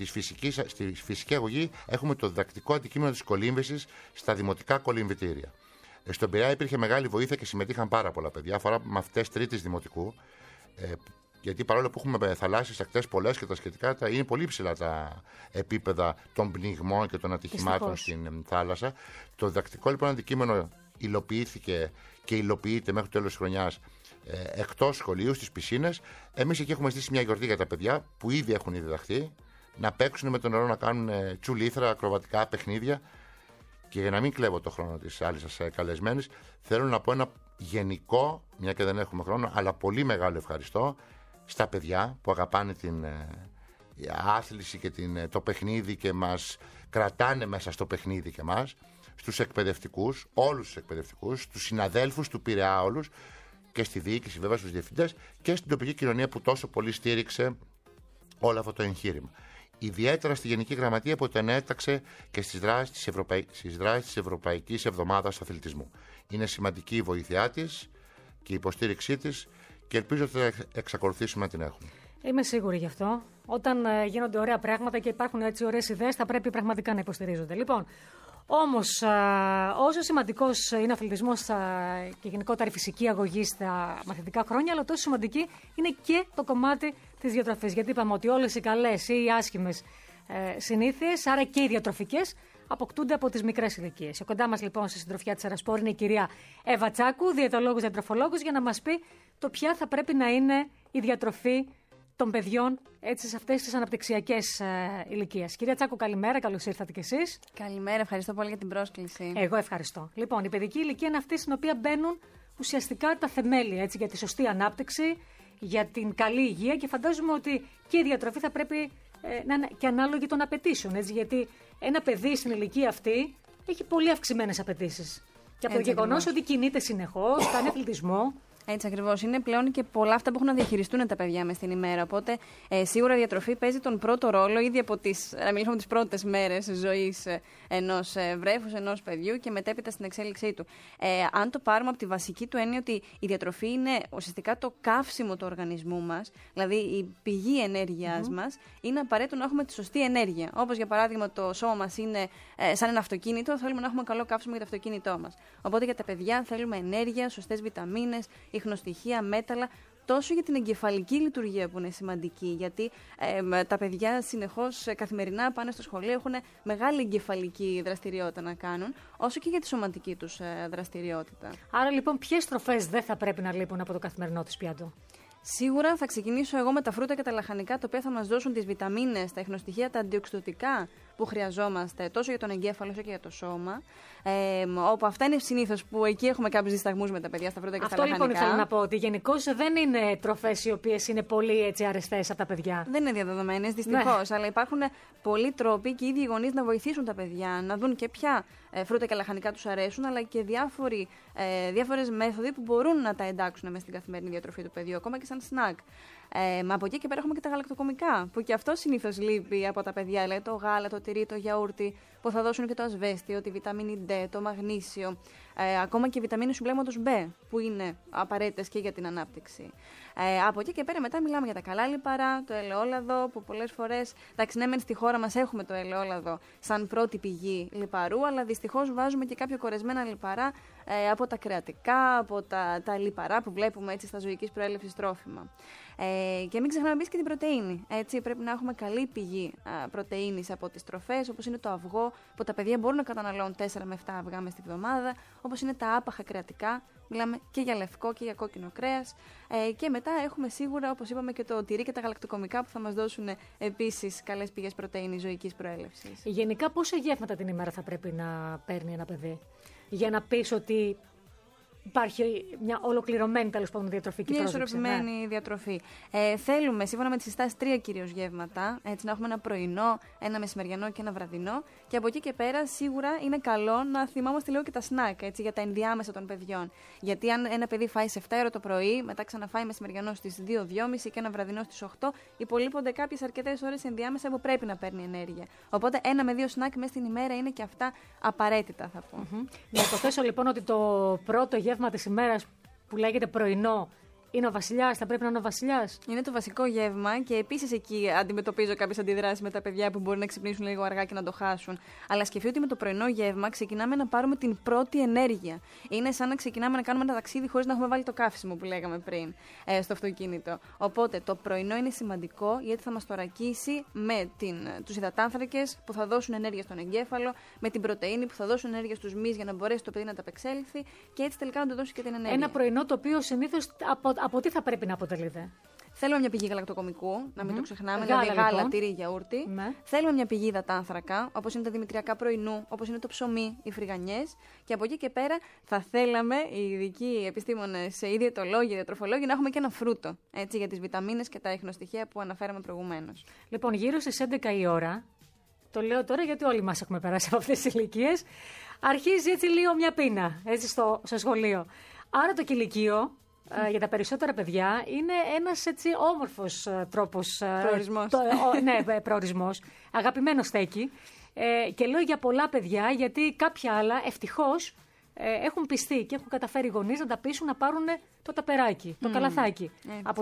στη φυσική αγωγή. Έχουμε το διδακτικό αντικείμενο της κολύμβησης στα δημοτικά κολυμβητήρια. Στον Πειραιά υπήρχε μεγάλη βοήθεια και συμμετείχαν πάρα πολλά παιδιά, αφορά μαθητές τρίτης δημοτικού. Γιατί παρόλο που έχουμε θαλάσσιες ακτές πολλές και τα σχετικά, είναι πολύ ψηλά τα επίπεδα των πνιγμών και των ατυχημάτων στην θάλασσα. Το διδακτικό λοιπόν αντικείμενο υλοποιήθηκε και υλοποιείται μέχρι το τέλος της χρονιάς εκτός σχολείου, στις πισίνες. Εμείς εκεί έχουμε στήσει μια γιορτή για τα παιδιά που ήδη έχουν διδαχθεί να παίξουν με το νερό, να κάνουν τσουλήθρα, ακροβατικά παιχνίδια. Και για να μην κλέβω το χρόνο της άλλης σας καλεσμένης, θέλω να πω ένα γενικό, μια και δεν έχουμε χρόνο, αλλά πολύ μεγάλο ευχαριστώ στα παιδιά που αγαπάνε την άθληση και το παιχνίδι και μας κρατάνε μέσα στο παιχνίδι και μας, στους εκπαιδευτικούς, όλους τους εκπαιδευτικούς, στους συναδέλφους του Πειραιά όλους και στη διοίκηση βέβαια, στους διευθυντές και στην τοπική κοινωνία που τόσο πολύ στήριξε όλο αυτό το εγχείρημα. Ιδιαίτερα στη Γενική Γραμματεία που τον έταξε και στις δράσεις της Ευρωπαϊκής Εβδομάδας Αθλητισμού. Είναι σημαντική η βοήθειά της και η υποστήριξή της και ελπίζω ότι θα εξακολουθήσουμε να την έχουμε. Είμαι σίγουρη γι' αυτό. Όταν γίνονται ωραία πράγματα και υπάρχουν έτσι ωραίες ιδέες, θα πρέπει πραγματικά να υποστηρίζονται. Λοιπόν, όμως, όσο σημαντικός είναι ο αθλητισμός και γενικότερα η φυσική αγωγή στα μαθητικά χρόνια, αλλά τόσο σημαντική είναι και το κομμάτι της διατροφής. Γιατί είπαμε ότι όλες οι καλές ή οι άσχημες συνήθειες, άρα και οι διατροφικές, αποκτούνται από τις μικρές ηλικίες. Κοντά μας λοιπόν στη συντροφιά της Αεροσπορ είναι η κυρία Εύα Τσάκου, διαιτολόγος, διατροφολόγος, για να μας πει το ποια θα πρέπει να είναι η διατροφή των παιδιών έτσι, σε αυτές τις αναπτυξιακές ηλικίες. Κυρία Τσάκου, καλημέρα, καλώς ήρθατε κι εσείς. Καλημέρα, ευχαριστώ πολύ για την πρόσκληση. Εγώ ευχαριστώ. Λοιπόν, η παιδική ηλικία είναι αυτή στην οποία μπαίνουν ουσιαστικά τα θεμέλια έτσι, για τη σωστή ανάπτυξη, για την καλή υγεία και φαντάζομαι ότι και η διατροφή θα πρέπει να είναι και ανάλογη των απαιτήσεων. Έτσι, γιατί ένα παιδί στην ηλικία αυτή έχει πολύ αυξημένες απαιτήσεις. Και από το γεγονός ότι κινείται συνεχώς, κάνει αθλητισμό. Έτσι ακριβώς. Είναι πλέον και πολλά αυτά που έχουν να διαχειριστούν τα παιδιά μες στην ημέρα. Οπότε σίγουρα η διατροφή παίζει τον πρώτο ρόλο ήδη από τις πρώτες μέρες ζωής ενός βρέφους, ενός παιδιού και μετέπειτα στην εξέλιξή του. Αν το πάρουμε από τη βασική του έννοια ότι η διατροφή είναι ουσιαστικά το καύσιμο του οργανισμού μας, δηλαδή η πηγή ενέργειάς μας, είναι απαραίτητο να έχουμε τη σωστή ενέργεια. Όπως για παράδειγμα το σώμα μας είναι σαν ένα αυτοκίνητο, θέλουμε να έχουμε καλό καύσιμο για το αυτοκίνητό μας. Οπότε για τα παιδιά θέλουμε ενέργεια, σωστές βιταμίνες, ιχνοστοιχεία, μέταλλα. Τόσο για την εγκεφαλική λειτουργία που είναι σημαντική, γιατί τα παιδιά συνεχώς καθημερινά πάνε στο σχολείο, έχουν μεγάλη εγκεφαλική δραστηριότητα να κάνουν, όσο και για τη σωματική τους δραστηριότητα. Άρα λοιπόν ποιες τροφές δεν θα πρέπει να λείπουν από το καθημερινό της πιάτο? Σίγουρα θα ξεκινήσω εγώ με τα φρούτα και τα λαχανικά, τα οποία θα μας δώσουν τις βιταμίνες, τα ιχνοστοιχεία, τα αντιοξυδοτικά που χρειαζόμαστε τόσο για τον εγκέφαλο όσο και για το σώμα. Όπου αυτά είναι συνήθως που εκεί έχουμε κάποιους δισταγμούς με τα παιδιά στα φρούτα και στα λαχανικά. Αυτό λοιπόν ήθελα να πω, ότι γενικώς δεν είναι τροφές οι οποίες είναι πολύ έτσι αρεστές από τα παιδιά. Δεν είναι διαδεδομένες, δυστυχώς. Ναι. Αλλά υπάρχουν πολλοί τρόποι και οι ίδιοι γονείς να βοηθήσουν τα παιδιά να δουν και ποια φρούτα και λαχανικά τους αρέσουν, αλλά και διάφορες μέθοδοι που μπορούν να τα εντάξουν μέσα στην καθημερινή διατροφή του παιδιού, ακόμα και σαν σνακ. Από εκεί και πέρα έχουμε και τα γαλακτοκομικά, που και αυτό συνήθως λείπει από τα παιδιά. Δηλαδή το γάλα, το τυρί, το γιαούρτι, που θα δώσουν και το ασβέστιο, τη βιταμίνη D, το μαγνήσιο, ακόμα και βιταμίνη συμπλέγματος B, που είναι απαραίτητες και για την ανάπτυξη. Από εκεί και πέρα μετά μιλάμε για τα καλά λιπαρά, το ελαιόλαδο, που πολλές φορές, εντάξει, ναι, μεν στη χώρα μας έχουμε το ελαιόλαδο σαν πρώτη πηγή λιπαρού, αλλά δυστυχώς βάζουμε και κάποια κορεσμένα λιπαρά από τα κρεατικά, από τα λιπαρά που βλέπουμε έτσι στα ζωικής προέλευσης τρόφιμα. Και μην ξεχνάμε επίσης και την πρωτεΐνη. Έτσι, πρέπει να έχουμε καλή πηγή πρωτεΐνης από τις τροφές, όπως είναι το αυγό, που τα παιδιά μπορούν να καταναλώνουν 4 με 7 αυγά μες τη βδομάδα, όπως είναι τα άπαχα κρεατικά. Μιλάμε και για λευκό και για κόκκινο κρέας. Και μετά έχουμε σίγουρα, όπως είπαμε, και το τυρί και τα γαλακτοκομικά που θα μας δώσουν επίσης καλές πηγές πρωτεΐνης ζωικής προέλευσης. Γενικά, πόσα γεύματα την ημέρα θα πρέπει να παίρνει ένα παιδί για να πεις ότι υπάρχει μια ολοκληρωμένη τέλος πάντων διατροφική πρόσληψη? Μια ισορροπημένη διατροφή. Θέλουμε, σύμφωνα με τις συστάσεις, 3 κυρίως γεύματα. Έτσι, να έχουμε ένα πρωινό, ένα μεσημεριανό και ένα βραδινό. Και από εκεί και πέρα, σίγουρα είναι καλό να θυμάμαστε λίγο και τα σνακ, έτσι, για τα ενδιάμεσα των παιδιών. Γιατί αν ένα παιδί φάει σε 7 ώρα το πρωί, μετά ξαναφάει μεσημεριανό στις 2-2.30 και ένα βραδινό στις 8, υπολείπονται κάποιες αρκετές ώρες ενδιάμεσα που πρέπει να παίρνει ενέργεια. Οπότε 1 με 2 σνακ μέσα στην ημέρα είναι και αυτά απαραίτητα, θα πω. Να υποθέσω λοιπόν ότι το πρώτο γεύμα της ημέρας που λέγεται πρωινό είναι ο βασιλιάς, θα πρέπει να είναι ο βασιλιάς. Είναι το βασικό γεύμα και επίσης εκεί αντιμετωπίζω κάποιες αντιδράσεις με τα παιδιά που μπορεί να ξυπνήσουν λίγο αργά και να το χάσουν. Αλλά σκεφτείτε ότι με το πρωινό γεύμα ξεκινάμε να πάρουμε την πρώτη ενέργεια. Είναι σαν να ξεκινάμε να κάνουμε ένα ταξίδι χωρίς να έχουμε βάλει το καύσιμο που λέγαμε πριν στο αυτοκίνητο. Οπότε το πρωινό είναι σημαντικό γιατί θα μας θωρακίσει με τους υδατάνθρακες που θα δώσουν ενέργεια στον εγκέφαλο, με την πρωτεΐνη που θα δώσουν ενέργεια στους μυς για να μπορέσει το παιδί να τα απεξέλθει και έτσι τελικά να του δώσει και την ενέργεια. Ένα πρωινό το οποίο συνήθως από τι θα πρέπει να αποτελείται? Θέλουμε μια πηγή γαλακτοκομικού, να μην το ξεχνάμε, δηλαδή γάλα, λοιπόν, τυρί, γιαούρτι. Ναι. Θέλουμε μια πηγή υδατάνθρακα, όπως είναι τα δημητριακά πρωινού, όπως είναι το ψωμί, οι φρυγανιές. Και από εκεί και πέρα θα θέλαμε οι ειδικοί επιστήμονες, οι διαιτολόγοι, οι διατροφολόγοι, να έχουμε και ένα φρούτο, έτσι, για τις βιταμίνες και τα ιχνοστοιχεία που αναφέραμε προηγουμένως. Λοιπόν, γύρω στις 11 η ώρα, το λέω τώρα γιατί όλοι μας έχουμε περάσει από αυτές τις ηλικίες, αρχίζει έτσι λίγο μια πείνα, έτσι στο σχολείο. Άρα το κηλικείο, για τα περισσότερα παιδιά είναι ένας έτσι όμορφος τρόπος προορισμός. Ναι, προορισμός, αγαπημένο στέκι. Και λέω για πολλά παιδιά γιατί κάποια άλλα ευτυχώς έχουν πιστεί και έχουν καταφέρει οι γονείς να τα πείσουν να πάρουν το ταπεράκι, το καλαθάκι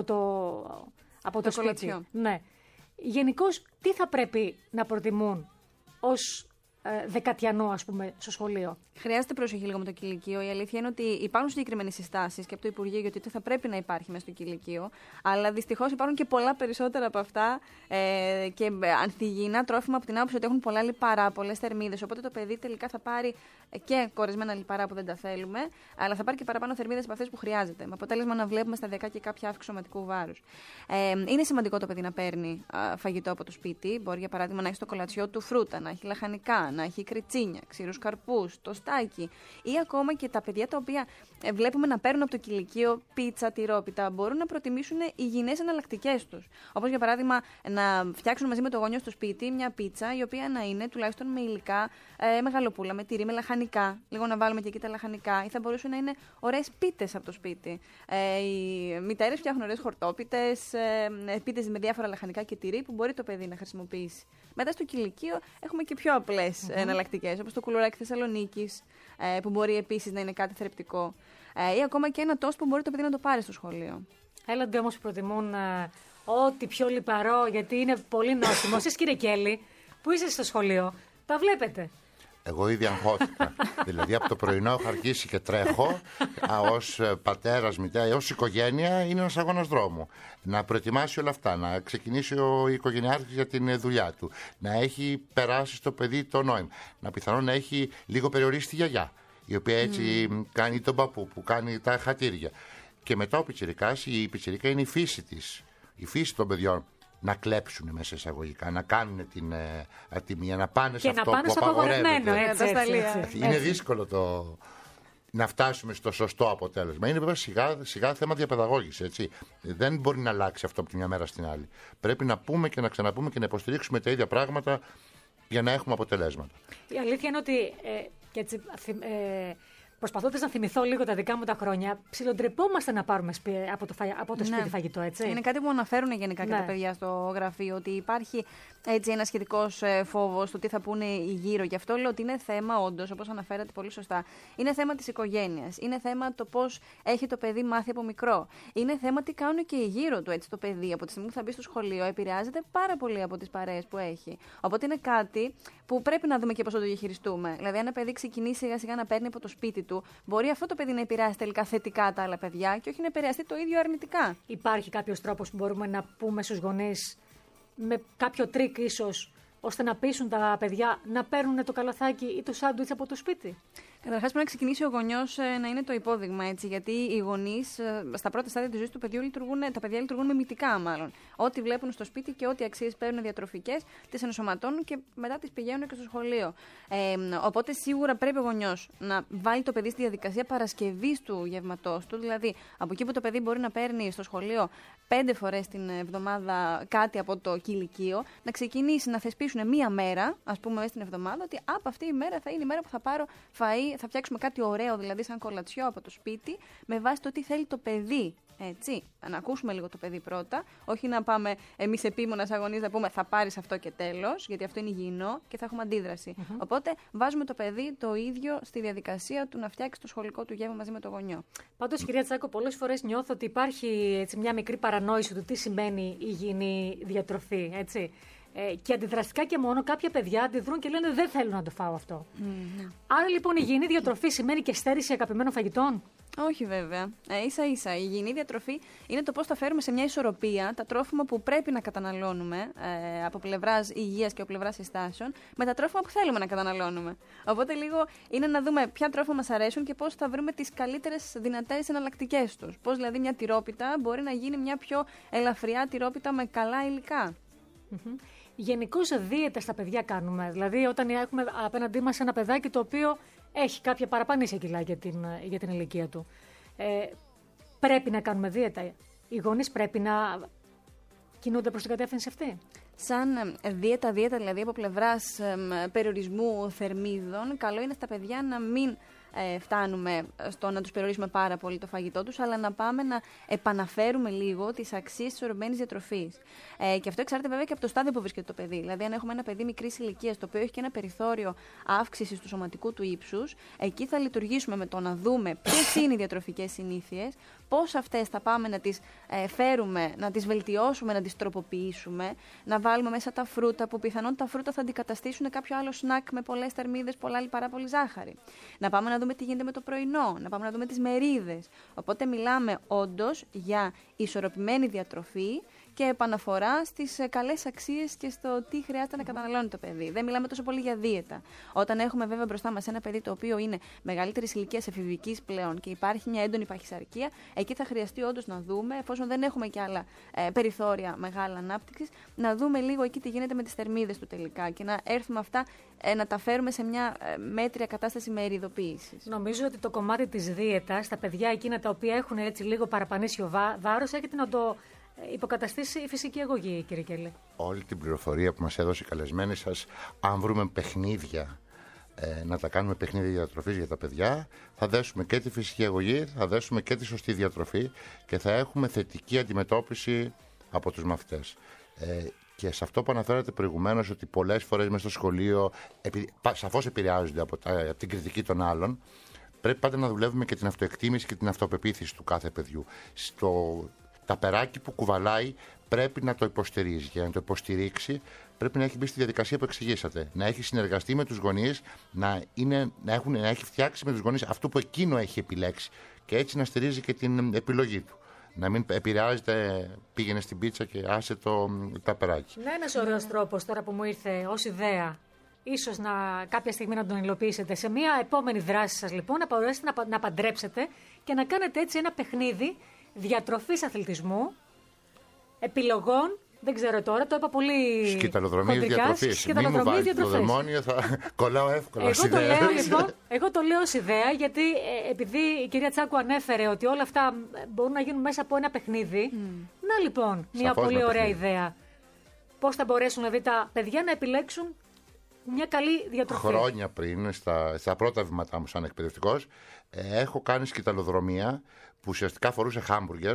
από το σπίτι. Ναι. Γενικώς τι θα πρέπει να προτιμούν ως δεκατιανό, ας πούμε, στο σχολείο? Χρειάζεται προσοχή λίγο με το κηλικείο. Η αλήθεια είναι ότι υπάρχουν συγκεκριμένες συστάσεις και από το Υπουργείο γιατί τι θα πρέπει να υπάρχει μέσα στο κηλικείο. Αλλά δυστυχώς υπάρχουν και πολλά περισσότερα από αυτά και ανθυγιεινά τρόφιμα από την άποψη ότι έχουν πολλά λιπαρά, πολλές θερμίδες. Οπότε το παιδί τελικά θα πάρει και κορεσμένα λιπαρά που δεν τα θέλουμε, αλλά θα πάρει και παραπάνω θερμίδες από αυτές που χρειάζεται. Με αποτέλεσμα να βλέπουμε σταδιακά και κάποια αύξηση σωματικού βάρους. Είναι σημαντικό το παιδί να παίρνει φαγητό από το σπίτι. Μπορεί για παράδειγμα να έχει στο κολατσιό του φρούτα, να έχει λαχανικά, να έχει κριτσίνια, ξηρούς καρπούς, τοστάκι ή ακόμα και τα παιδιά τα οποία βλέπουμε να παίρνουν από το κηλικείο πίτσα, τυρόπιτα, μπορούν να προτιμήσουν υγιεινές εναλλακτικές τους. Όπως για παράδειγμα να φτιάξουν μαζί με το γονιό στο σπίτι μια πίτσα η οποία να είναι τουλάχιστον με υλικά μεγαλοπούλα, με τυρί, με λαχανικά. λαχανικά, λίγο να βάλουμε και εκεί τα λαχανικά, ή θα μπορούσαν να είναι ωραίες πίτες από το σπίτι. Οι μητέρες φτιάχνουν ωραίες χορτόπιτες, πίτες με διάφορα λαχανικά και τυρί που μπορεί το παιδί να χρησιμοποιήσει. Μετά στο κηλικείο έχουμε και πιο απλές εναλλακτικές, όπως το κουλουράκι Θεσσαλονίκης, που μπορεί επίσης να είναι κάτι θρεπτικό. Ή ακόμα και ένα τόστ που μπορεί το παιδί να το πάρει στο σχολείο. Έλαντε όμως που προτιμούν ό,τι πιο λιπαρό, γιατί είναι πολύ νόστιμο. Εσείς, κύριε Κέλλη, που είστε στο σχολείο, τα βλέπετε. Εγώ ήδη αγχώθηκα. Δηλαδή από το πρωινό έχω αρχίσει και τρέχω ως πατέρας, μητέρα, ως οικογένεια είναι ένας αγώνας δρόμου. Να προετοιμάσει όλα αυτά, να ξεκινήσει ο οικογενειάρχης για την δουλειά του, να έχει περάσει στο παιδί το νόημα, να πιθανόν να έχει λίγο περιορίσει τη γιαγιά, η οποία έτσι κάνει τον παππού, που κάνει τα χατήρια. Και μετά ο πιτσιρικάς, η πιτσιρικα είναι η φύση της, η φύση των παιδιών. Να κλέψουν μέσα εισαγωγικά, να κάνουν την ατιμία, να πάνε σε αυτό που απαγορεύεται. Έτσι. Είναι δύσκολο να φτάσουμε στο σωστό αποτέλεσμα. Είναι βέβαια σιγά θέμα διαπαιδαγώγηση, έτσι. Δεν μπορεί να αλλάξει αυτό από τη μια μέρα στην άλλη. Πρέπει να πούμε και να ξαναπούμε και να υποστηρίξουμε τα ίδια πράγματα για να έχουμε αποτελέσματα. Η αλήθεια είναι ότι προσπαθώντας να θυμηθώ λίγο τα δικά μου τα χρόνια, ψιλοντρεπόμαστε να πάρουμε από το σπίτι φαγητό, έτσι. Είναι κάτι που αναφέρουν γενικά και τα παιδιά στο γραφείο, ότι υπάρχει έτσι ένα σχετικός φόβος στο τι θα πούνε οι γύρω. Γι' αυτό λέω ότι είναι θέμα, όντως, όπως αναφέρατε πολύ σωστά, είναι θέμα της οικογένειας. Είναι θέμα το πώς έχει το παιδί μάθει από μικρό. Είναι θέμα τι κάνουν και οι γύρω του, έτσι, το παιδί. Από τη στιγμή που θα μπει στο σχολείο, επηρεάζεται πάρα πολύ από τις παρέες που έχει. Οπότε είναι κάτι που πρέπει να δούμε και πώς θα το διαχειριστούμε. Δηλαδή, αν ένα παιδί ξεκινήσει σιγά-σιγά να παίρνει από το σπίτι του, μπορεί αυτό το παιδί να επηρεάσει τελικά θετικά τα άλλα παιδιά και όχι να επηρεαστεί το ίδιο αρνητικά. Υπάρχει κάποιος τρόπος που μπορούμε να πούμε στους γονείς, με κάποιο τρίκ ίσως, ώστε να πείσουν τα παιδιά να παίρνουν το καλαθάκι ή το σάντουιτς από το σπίτι? Καταρχάς, πρέπει να ξεκινήσει ο γονιός να είναι το υπόδειγμα, έτσι, γιατί οι γονείς στα πρώτα στάδια της ζωής του παιδιού τα παιδιά λειτουργούν μιμητικά, μάλλον. Ό,τι βλέπουν στο σπίτι και ό,τι αξίες παίρνουν διατροφικές, τις ενσωματώνουν και μετά τις πηγαίνουν και στο σχολείο. Οπότε, σίγουρα πρέπει ο γονιός να βάλει το παιδί στη διαδικασία παρασκευής του γευματός του. Δηλαδή, από εκεί που το παιδί μπορεί να παίρνει στο σχολείο 5 φορές την εβδομάδα κάτι από το κηλικείο, να ξεκινήσει να θεσπίσουν μία μέρα, ας πούμε, μέσα στην εβδομάδα, ότι από αυτή η μέρα θα είναι η μέρα που θα πάρω φαΐ. Θα φτιάξουμε κάτι ωραίο, δηλαδή σαν κολατσιό από το σπίτι, με βάση το τι θέλει το παιδί. Έτσι. Να ακούσουμε λίγο το παιδί πρώτα, όχι να πάμε εμείς επίμονα σαν γονείς να πούμε θα πάρεις αυτό και τέλος, γιατί αυτό είναι υγιεινό και θα έχουμε αντίδραση. Οπότε βάζουμε το παιδί το ίδιο στη διαδικασία του να φτιάξει το σχολικό του γεύμα μαζί με το γονιό. Πάντως, κυρία Τσάκο, πολλές φορές νιώθω ότι υπάρχει έτσι, μια μικρή παρανόηση του τι σημαίνει υγιεινή διατροφή. Έτσι. Και αντιδραστικά και μόνο κάποια παιδιά αντιδρούν και λένε δεν θέλω να το φάω αυτό. Άρα λοιπόν η υγιεινή διατροφή σημαίνει και στέρηση αγαπημένων φαγητών? Όχι βέβαια. Ίσα-ίσα. Η υγιεινή διατροφή είναι το πώς θα φέρουμε σε μια ισορροπία τα τρόφιμα που πρέπει να καταναλώνουμε από πλευράς υγείας και από πλευράς συστάσεων με τα τρόφιμα που θέλουμε να καταναλώνουμε. Οπότε λίγο είναι να δούμε ποια τρόφιμα μας αρέσουν και πώς θα βρούμε τις καλύτερες δυνατές εναλλακτικές τους. Πώς δηλαδή μια τυρόπιτα μπορεί να γίνει μια πιο ελαφριά τυρόπιτα με καλά υλικά. Γενικώς δίαιτα στα παιδιά κάνουμε. Δηλαδή, όταν έχουμε απέναντί μας ένα παιδάκι το οποίο έχει κάποια παραπανήσια κιλά για την ηλικία του, πρέπει να κάνουμε δίαιτα. Οι γονείς πρέπει να κινούνται προς την κατεύθυνση αυτή. Σαν δίαιτα δηλαδή από πλευράς περιορισμού θερμίδων, καλό είναι στα παιδιά να μην φτάνουμε στο να τους περιορίσουμε πάρα πολύ το φαγητό τους, αλλά να πάμε να επαναφέρουμε λίγο τις αξίες της ισορροπημένης διατροφής. Και αυτό εξαρτάται βέβαια και από το στάδιο που βρίσκεται το παιδί. Δηλαδή, αν έχουμε ένα παιδί μικρής ηλικίας, το οποίο έχει και ένα περιθώριο αύξησης του σωματικού του ύψους, εκεί θα λειτουργήσουμε με το να δούμε ποιες είναι οι διατροφικές συνήθειες, πώς αυτές θα πάμε να τις φέρουμε, να τις βελτιώσουμε, να τις τροποποιήσουμε, να βάλουμε μέσα τα φρούτα, που πιθανόν τα φρούτα θα αντικαταστήσουν κάποιο άλλο σνακ με πολλές θερμίδες, πάρα πολύ ζάχαρη. Να πάμε να δούμε τι γίνεται με το πρωινό, να πάμε να δούμε τις μερίδες. Οπότε μιλάμε όντως για ισορροπημένη διατροφή και επαναφορά στις καλές αξίες και στο τι χρειάζεται να καταναλώνει το παιδί. Δεν μιλάμε τόσο πολύ για δίαιτα. Όταν έχουμε βέβαια μπροστά μας ένα παιδί το οποίο είναι μεγαλύτερης ηλικίας, εφηβικής πλέον και υπάρχει μια έντονη παχυσαρκία, εκεί θα χρειαστεί όντως να δούμε, εφόσον δεν έχουμε και άλλα περιθώρια μεγάλα ανάπτυξης, να δούμε λίγο εκεί τι γίνεται με τις θερμίδες του τελικά και να έρθουμε αυτά να τα φέρουμε σε μια μέτρια κατάσταση με ερειδοποίησης. Νομίζω ότι το κομμάτι της δίαιτας στα παιδιά εκείνα τα οποία έχουν έτσι λίγο παραπανήσιο βάρος έχετε να το υποκαταστήσει η φυσική αγωγή, κύριε Κέλλη. Όλη την πληροφορία που μας έδωσε η καλεσμένη σας, αν βρούμε παιχνίδια να τα κάνουμε παιχνίδια διατροφής για τα παιδιά, θα δέσουμε και τη φυσική αγωγή, θα δέσουμε και τη σωστή διατροφή και θα έχουμε θετική αντιμετώπιση από τους μαθητές. Και σε αυτό που αναφέρατε προηγουμένως, ότι πολλές φορές μέσα στο σχολείο σαφώς επηρεάζονται από την κριτική των άλλων, πρέπει πάντα να δουλεύουμε και την αυτοεκτίμηση και την αυτοπεποίθηση του κάθε παιδιού. Τα περάκι που κουβαλάει πρέπει να το υποστηρίζει. Για να το υποστηρίξει, πρέπει να έχει μπει στη διαδικασία που εξηγήσατε. Να έχει συνεργαστεί με τους γονείς, να έχει φτιάξει με τους γονείς αυτό που εκείνο έχει επιλέξει. Και έτσι να στηρίζει και την επιλογή του. Να μην επηρεάζεται, πήγαινε στην πίτσα και άσε το ταπεράκι. Ναι, ένας ωραίος τρόπος τώρα που μου ήρθε ως ιδέα. Ίσως κάποια στιγμή να τον υλοποιήσετε. Σε μια επόμενη δράση σας, λοιπόν, να μπορέσετε να παντρέψετε και να κάνετε έτσι ένα παιχνίδι διατροφής αθλητισμού, επιλογών. Δεν ξέρω τώρα, το είπα πολύ. Σκηταλοδρομίες διατροφής. Μην μου βάλει το δαιμόνιο, θα κολλάω εύκολα. Εγώ το λέω ως ιδέα, γιατί επειδή η κυρία Τσάκου ανέφερε ότι όλα αυτά μπορούν να γίνουν μέσα από ένα παιχνίδι. Να λοιπόν, μια πολύ ωραία ιδέα. Πώς θα μπορέσουν δηλαδή τα παιδιά να επιλέξουν μια καλή διατροφή. Χρόνια πριν, στα πρώτα βήματά μου σαν εκπαιδευτικός, έχω κάνει σκηταλοδρομία που ουσιαστικά φορούσε χάμπουργκερ.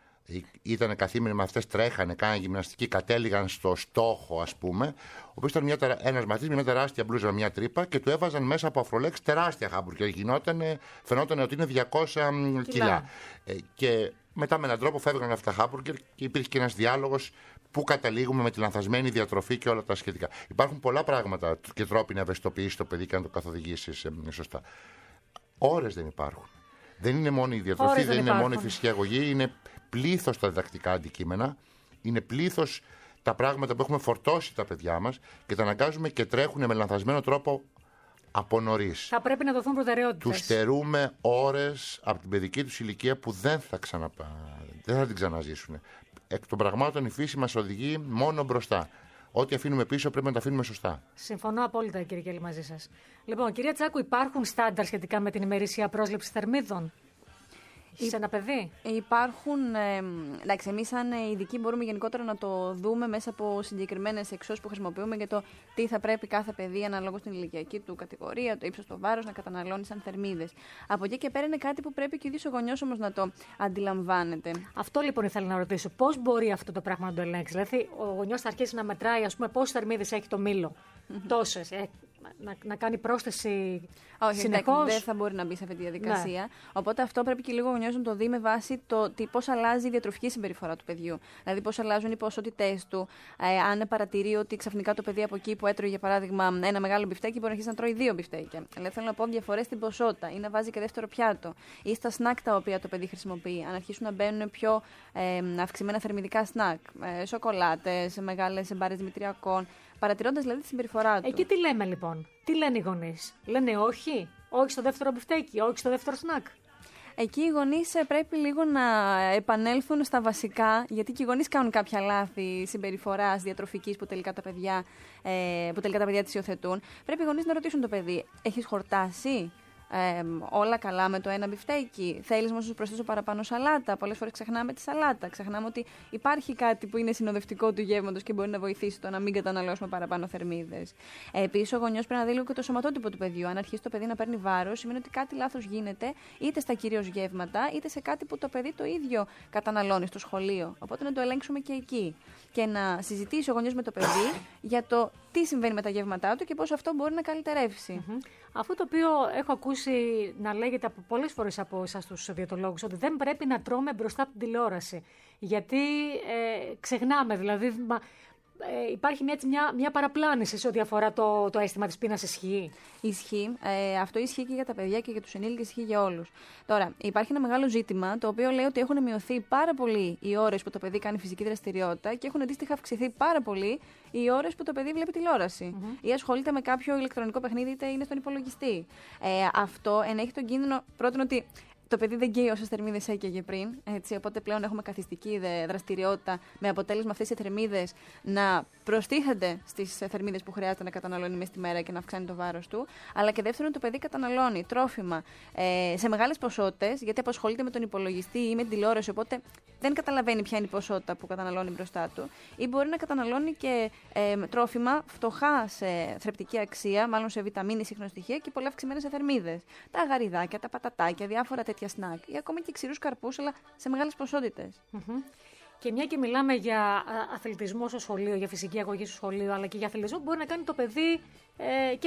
Ήταν καθήμενοι μαθητές, τρέχανε, κάνανε γυμναστική, κατέληγαν στο στόχο, ας πούμε. Ο οποίος ήταν ένας μαθητής με μια τεράστια μπλούζα, με μια τρύπα και του έβαζαν μέσα από αφρολέξ τεράστια χάμπουργκερ. Φαινόταν ότι είναι 200 κιλά. Και μετά με έναν τρόπο φεύγαν αυτά τα χάμπουργκερ και υπήρχε και ένας διάλογος πού καταλήγουμε με τη λανθασμένη διατροφή και όλα τα σχετικά. Υπάρχουν πολλά πράγματα και τρόποι να ευαισθητοποιήσει το παιδί και να το καθοδηγήσει σωστά. Ώρες δεν υπάρχουν. Δεν είναι μόνο η διατροφή, δεν είναι μόνο η φυσική αγωγή, είναι πλήθος τα διδακτικά αντικείμενα, είναι πλήθος τα πράγματα που έχουμε φορτώσει τα παιδιά μας και τα αναγκάζουμε και τρέχουν με λανθασμένο τρόπο από νωρίς. Θα πρέπει να δοθούν προτεραιότητες. Τους στερούμε ώρες από την παιδική τους ηλικία που δεν θα την ξαναζήσουν. Εκ των πραγμάτων η φύση μας οδηγεί μόνο μπροστά. Ό,τι αφήνουμε πίσω πρέπει να τα αφήνουμε σωστά. Συμφωνώ απόλυτα, κύριε Κέλλη, μαζί σας. Λοιπόν, κυρία Τσάκου, υπάρχουν στάνταρ σχετικά με την ημερήσια πρόσληψη θερμίδων σε ένα παιδί? Υπάρχουν. Εντάξει, εμείς σαν ειδικοί μπορούμε γενικότερα να το δούμε μέσα από συγκεκριμένες εξώσεις που χρησιμοποιούμε για το τι θα πρέπει κάθε παιδί αναλόγως στην ηλικιακή του κατηγορία, το ύψος, το βάρος, να καταναλώνει σαν θερμίδες. Από εκεί και πέρα είναι κάτι που πρέπει και ο ίδιος ο γονιός όμως να το αντιλαμβάνεται. Αυτό λοιπόν ήθελα να ρωτήσω. Πώς μπορεί αυτό το πράγμα να το ελέγξει? Δηλαδή, ο γονιός θα αρχίσει να μετράει, ας πούμε, πόσες θερμίδες έχει το μήλο. Τόσες. Να κάνει πρόσθεση συνεχώς. Δεν θα μπορεί να μπει σε αυτή τη διαδικασία. Ναι. Οπότε αυτό πρέπει και λίγο ο γονιός να το δει με βάση το πώς αλλάζει η διατροφική συμπεριφορά του παιδιού. Δηλαδή, πώς αλλάζουν οι ποσότητές του. Αν παρατηρεί ότι ξαφνικά το παιδί από εκεί που έτρωγε, για παράδειγμα, ένα μεγάλο μπιφτέκι, μπορεί να αρχίσει να τρώει 2 μπιφτέκια. Δηλαδή, θέλω να πω διαφορές στην ποσότητα ή να βάζει και δεύτερο πιάτο. Ή στα σνακ τα οποία το παιδί χρησιμοποιεί. Αν αρχίσουν να μπαίνουν πιο αυξημένα θερμιδικά σνακ. Σοκολάτες, μεγάλες μπάρες δημητριακών. Παρατηρώντας δηλαδή τη συμπεριφορά του. Εκεί τι λέμε λοιπόν? Τι λένε οι γονείς? Λένε όχι στο δεύτερο μπιφτέκι, όχι στο δεύτερο σνακ. Εκεί οι γονείς πρέπει λίγο να επανέλθουν στα βασικά, γιατί και οι γονείς κάνουν κάποια λάθη συμπεριφοράς διατροφικής που τελικά τα παιδιά τις υιοθετούν. Πρέπει οι γονείς να ρωτήσουν το παιδί: έχεις χορτάσει? Όλα καλά με το ένα μπιφτέκι? Θέλεις να σου προσθέσω παραπάνω σαλάτα? Πολλές φορές ξεχνάμε τη σαλάτα. Ξεχνάμε ότι υπάρχει κάτι που είναι συνοδευτικό του γεύματος και μπορεί να βοηθήσει το να μην καταναλώσουμε παραπάνω θερμίδες. Επίσης, ο γονιός πρέπει να δει λίγο και το σωματότυπο του παιδιού. Αν αρχίσει το παιδί να παίρνει βάρος, σημαίνει ότι κάτι λάθος γίνεται είτε στα κυρίως γεύματα, είτε σε κάτι που το παιδί το ίδιο καταναλώνει στο σχολείο. Οπότε να το ελέγξουμε και εκεί. Και να συζητήσει ο γονιός με το παιδί για το τι συμβαίνει με τα γεύματά του και πώς αυτό μπορεί να καλυτερεύσει. Αυτό το οποίο έχω ακούσει να λέγεται πολλές φορές από εσάς τους διαιτολόγους, ότι δεν πρέπει να τρώμε μπροστά από την τηλεόραση. Γιατί ξεχνάμε, δηλαδή υπάρχει μια παραπλάνηση σε ό,τι αφορά το αίσθημα της πείνας. Ισχύει. Αυτό ισχύει και για τα παιδιά και για τους ενήλικες, ισχύει για όλους. Τώρα, υπάρχει ένα μεγάλο ζήτημα το οποίο λέει ότι έχουν μειωθεί πάρα πολύ οι ώρες που το παιδί κάνει φυσική δραστηριότητα και έχουν αντίστοιχα αυξηθεί πάρα πολύ οι ώρες που το παιδί βλέπει τηλεόραση ή ασχολείται με κάποιο ηλεκτρονικό παιχνίδι, είτε είναι στον υπολογιστή. Αυτό ενέχει τον κίνδυνο πρώτον ότι Το παιδί δεν καίει όσες θερμίδες έκαιγε πριν. Έτσι, οπότε πλέον έχουμε καθιστική δραστηριότητα με αποτέλεσμα αυτές οι θερμίδες να προστίθενται στις θερμίδες που χρειάζεται να καταναλώνει μέσα στη μέρα και να αυξάνει το βάρος του. Αλλά και δεύτερον, το παιδί καταναλώνει τρόφιμα σε μεγάλες ποσότητες, γιατί απασχολείται με τον υπολογιστή ή με την τηλεόραση, οπότε δεν καταλαβαίνει ποια είναι η ποσότητα που καταναλώνει μπροστά του. Ή μπορεί να καταναλώνει και τρόφιμα φτωχά σε θρεπτική αξία, μάλλον σε βιταμίνη, συχνοτυχία και πολλά αυξημένα σε θερμίδες. Τα αγαριδάκια, τα πατατάκια, διάφορα τέτοια σνακ ή ακόμα και ξηρούς καρπούς, αλλά σε μεγάλες ποσότητες. Και μια και μιλάμε για αθλητισμό στο σχολείο, για φυσική αγωγή στο σχολείο, αλλά και για αθλητισμό που μπορεί να κάνει το παιδί και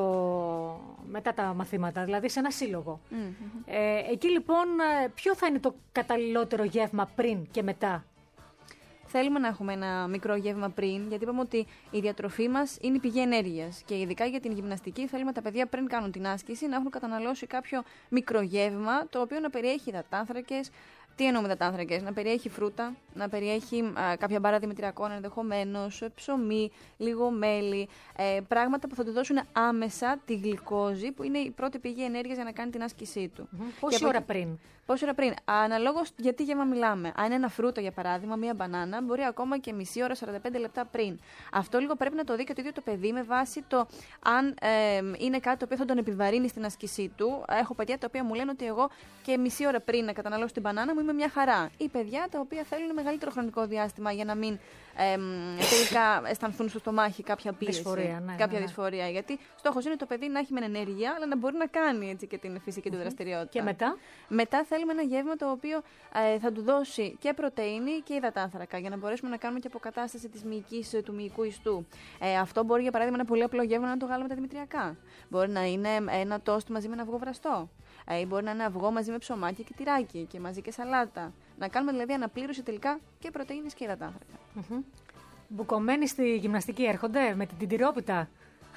μετά τα μαθήματα, δηλαδή σε ένα σύλλογο. Εκεί λοιπόν, ποιο θα είναι το καταλληλότερο γεύμα πριν και μετά? Θέλουμε να έχουμε ένα μικρό γεύμα πριν, γιατί είπαμε ότι η διατροφή μας είναι η πηγή ενέργειας. Και ειδικά για την γυμναστική, θέλουμε τα παιδιά πριν κάνουν την άσκηση να έχουν καταναλώσει κάποιο μικρό γεύμα, το οποίο να περιέχει υδατάνθρακες. Τι εννοούμε υδατάνθρακες? Να περιέχει φρούτα, να περιέχει κάποια μπάρα δημητριακών ενδεχομένως, ψωμί, λίγο μέλι, πράγματα που θα του δώσουν άμεσα τη γλυκόζη, που είναι η πρώτη πηγή ενέργειας για να κάνει την άσκησή του. Πόση ώρα πριν? Πόση ώρα πριν? Αναλόγως για τι γεύμα μιλάμε. Αν είναι ένα φρούτο, για παράδειγμα, μία μπανάνα, μπορεί ακόμα και μισή ώρα, 45 λεπτά πριν. Αυτό λίγο πρέπει να το δει και το ίδιο το παιδί με βάση το αν είναι κάτι το οποίο θα τον επιβαρύνει στην άσκησή του. Έχω παιδιά τα οποία μου λένε ότι εγώ και μισή ώρα πριν να καταναλώσω την μπανάνα μου είμαι μια χαρά. Ή παιδιά τα οποία θέλουν μεγαλύτερο χρονικό διάστημα για να μην τελικά αισθανθούν στο στομάχι κάποια πίεση. Κάποια δυσφορία. Γιατί στόχος είναι το παιδί να έχει μεν ενέργεια, αλλά να μπορεί να κάνει έτσι και την φυσική του δραστηριότητα. Και μετά? Μετά θέλουμε ένα γεύμα το οποίο θα του δώσει και πρωτεΐνη και υδατάνθρακα, για να μπορέσουμε να κάνουμε και αποκατάσταση του μυϊκού ιστού. Αυτό μπορεί, για παράδειγμα, ένα πολύ απλό γεύμα να είναι το γάλα με τα δημητριακά. Μπορεί να είναι ένα τόστ μαζί με ένα αυγό βραστό. Ή μπορεί να είναι αυγό μαζί με ψωμάκι και τυράκι και μαζί και σαλάτα. Να κάνουμε δηλαδή αναπλήρωση τελικά και πρωτεΐνης και υδατάνθρακα. Μπουκωμένοι στη γυμναστική έρχονται με την τυρόπιτα?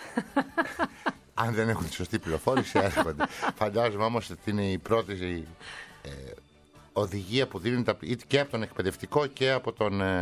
Αν δεν έχουν τη σωστή πληροφόρηση, έρχονται. Φαντάζομαι όμως ότι είναι η πρώτη οδηγία που δίνουν και από τον εκπαιδευτικό και από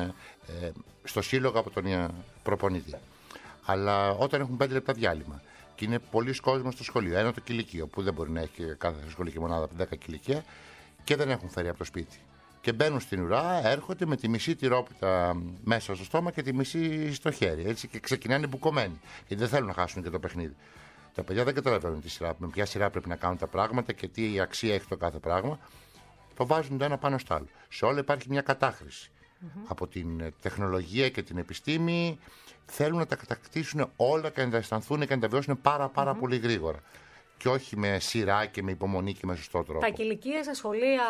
στο σύλλογο από τον προπονητή. Αλλά όταν έχουν 5 λεπτά διάλειμμα και είναι πολλοί κόσμος στο σχολείο, ένα το κηλικείο που δεν μπορεί να έχει κάθε σχολική μονάδα από 10 κηλικεία και δεν έχουν φέρει από το σπίτι. Και μπαίνουν στην ουρά, έρχονται με τη μισή τυρόπιτα μέσα στο στόμα και τη μισή στο χέρι. Έτσι, και ξεκινάνε μπουκωμένοι. Γιατί δεν θέλουν να χάσουν και το παιχνίδι. Τα παιδιά δεν καταλαβαίνουν με ποια σειρά πρέπει να κάνουν τα πράγματα και τι αξία έχει το κάθε πράγμα. Το βάζουν το ένα πάνω στο άλλο. Σε όλα υπάρχει μια κατάχρηση. Από την τεχνολογία και την επιστήμη θέλουν να τα κατακτήσουν όλα και να τα αισθανθούν και να τα βιώσουν πάρα πολύ γρήγορα. Και όχι με σειρά και με υπομονή και με σωστό τρόπο. Τα κηλικεία στα σχολεία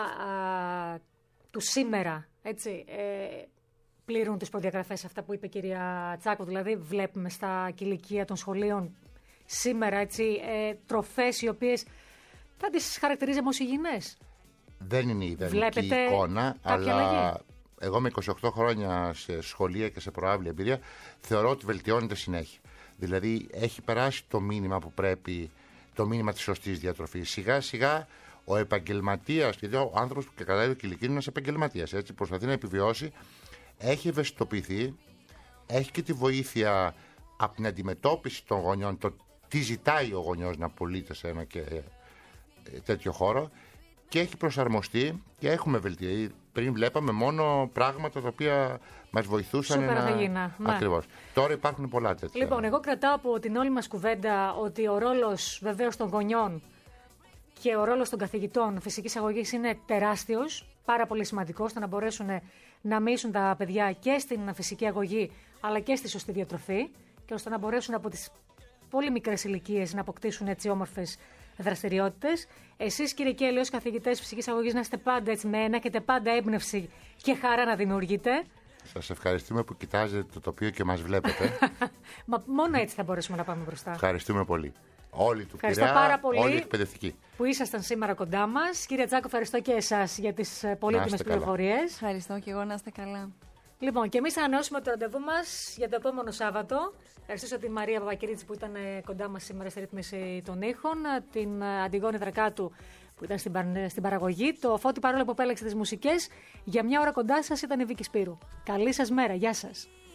του σήμερα, έτσι, πληρούν τις προδιαγραφές αυτά που είπε η κυρία Τσάκο? Δηλαδή βλέπουμε στα κηλικεία των σχολείων σήμερα, έτσι, τροφές οι οποίες θα τις χαρακτηρίζαμε ως υγιεινές? Δεν είναι ιδανική εικόνα, αλλά αλλαγή? Εγώ με 28 χρόνια σε σχολεία και σε προάβλη εμπειρία θεωρώ ότι βελτιώνεται συνέχεια. Δηλαδή έχει περάσει το μήνυμα που πρέπει, το μήνυμα της σωστής διατροφής. Σιγά σιγά ο επαγγελματίας, γιατί ο άνθρωπος που κρατάει το κηλικείο είναι ένας επαγγελματίας, έτσι, προσπαθεί να επιβιώσει, έχει ευαισθητοποιηθεί, έχει και τη βοήθεια από την αντιμετώπιση των γονιών, το τι ζητάει ο γονιός να πωλείται σε ένα και τέτοιο χώρο, και έχει προσαρμοστεί και έχουμε βελτιωθεί. Πριν βλέπαμε μόνο πράγματα τα οποία μας βοηθούσαν Ακριβώς. Τώρα υπάρχουν πολλά τέτοια. Λοιπόν, εγώ κρατάω από την όλη μας κουβέντα ότι ο ρόλος βεβαίως των γονιών και ο ρόλος των καθηγητών φυσικής αγωγής είναι τεράστιος, πάρα πολύ σημαντικός, ώστε να μπορέσουν να μείσουν τα παιδιά και στην φυσική αγωγή αλλά και στη σωστή διατροφή και ώστε να μπορέσουν από τις πολύ μικρές ηλικίες να αποκτήσουν έτσι όμορφες δραστηριότητες. Εσείς, κύριε Κέλλη, ως καθηγητές φυσικής αγωγής, να είστε πάντα έτσι με να έχετε πάντα έμπνευση και χαρά να δημιουργείτε. Σας ευχαριστούμε που κοιτάζετε το τοπίο και μας βλέπετε. Μα μόνο έτσι θα μπορέσουμε να πάμε μπροστά. Ευχαριστούμε πολύ. Όλοι του Πειραιά, πάρα πολύ όλοι οι εκπαιδευτικοί που ήσασταν σήμερα κοντά μας. Κύριε Τσάκο, ευχαριστώ και εσάς για τις πολύτιμες πληροφορίες. Ευχαριστώ και εγώ, να είστε καλά. Λοιπόν, και εμείς θα ανανεώσουμε το ραντεβού μας για το επόμενο Σάββατο. Ευχαριστήσω τη Μαρία Παπακυρίτση που ήταν κοντά μας σήμερα στη ρύθμιση των ήχων, την Αντιγόνη Δρακάτου που ήταν στην παραγωγή, το Φώτη Παρόλο που επέλεξε τις μουσικές. Για μια ώρα κοντά σας ήταν η Βίκη Σπύρου. Καλή σας μέρα, γεια σας.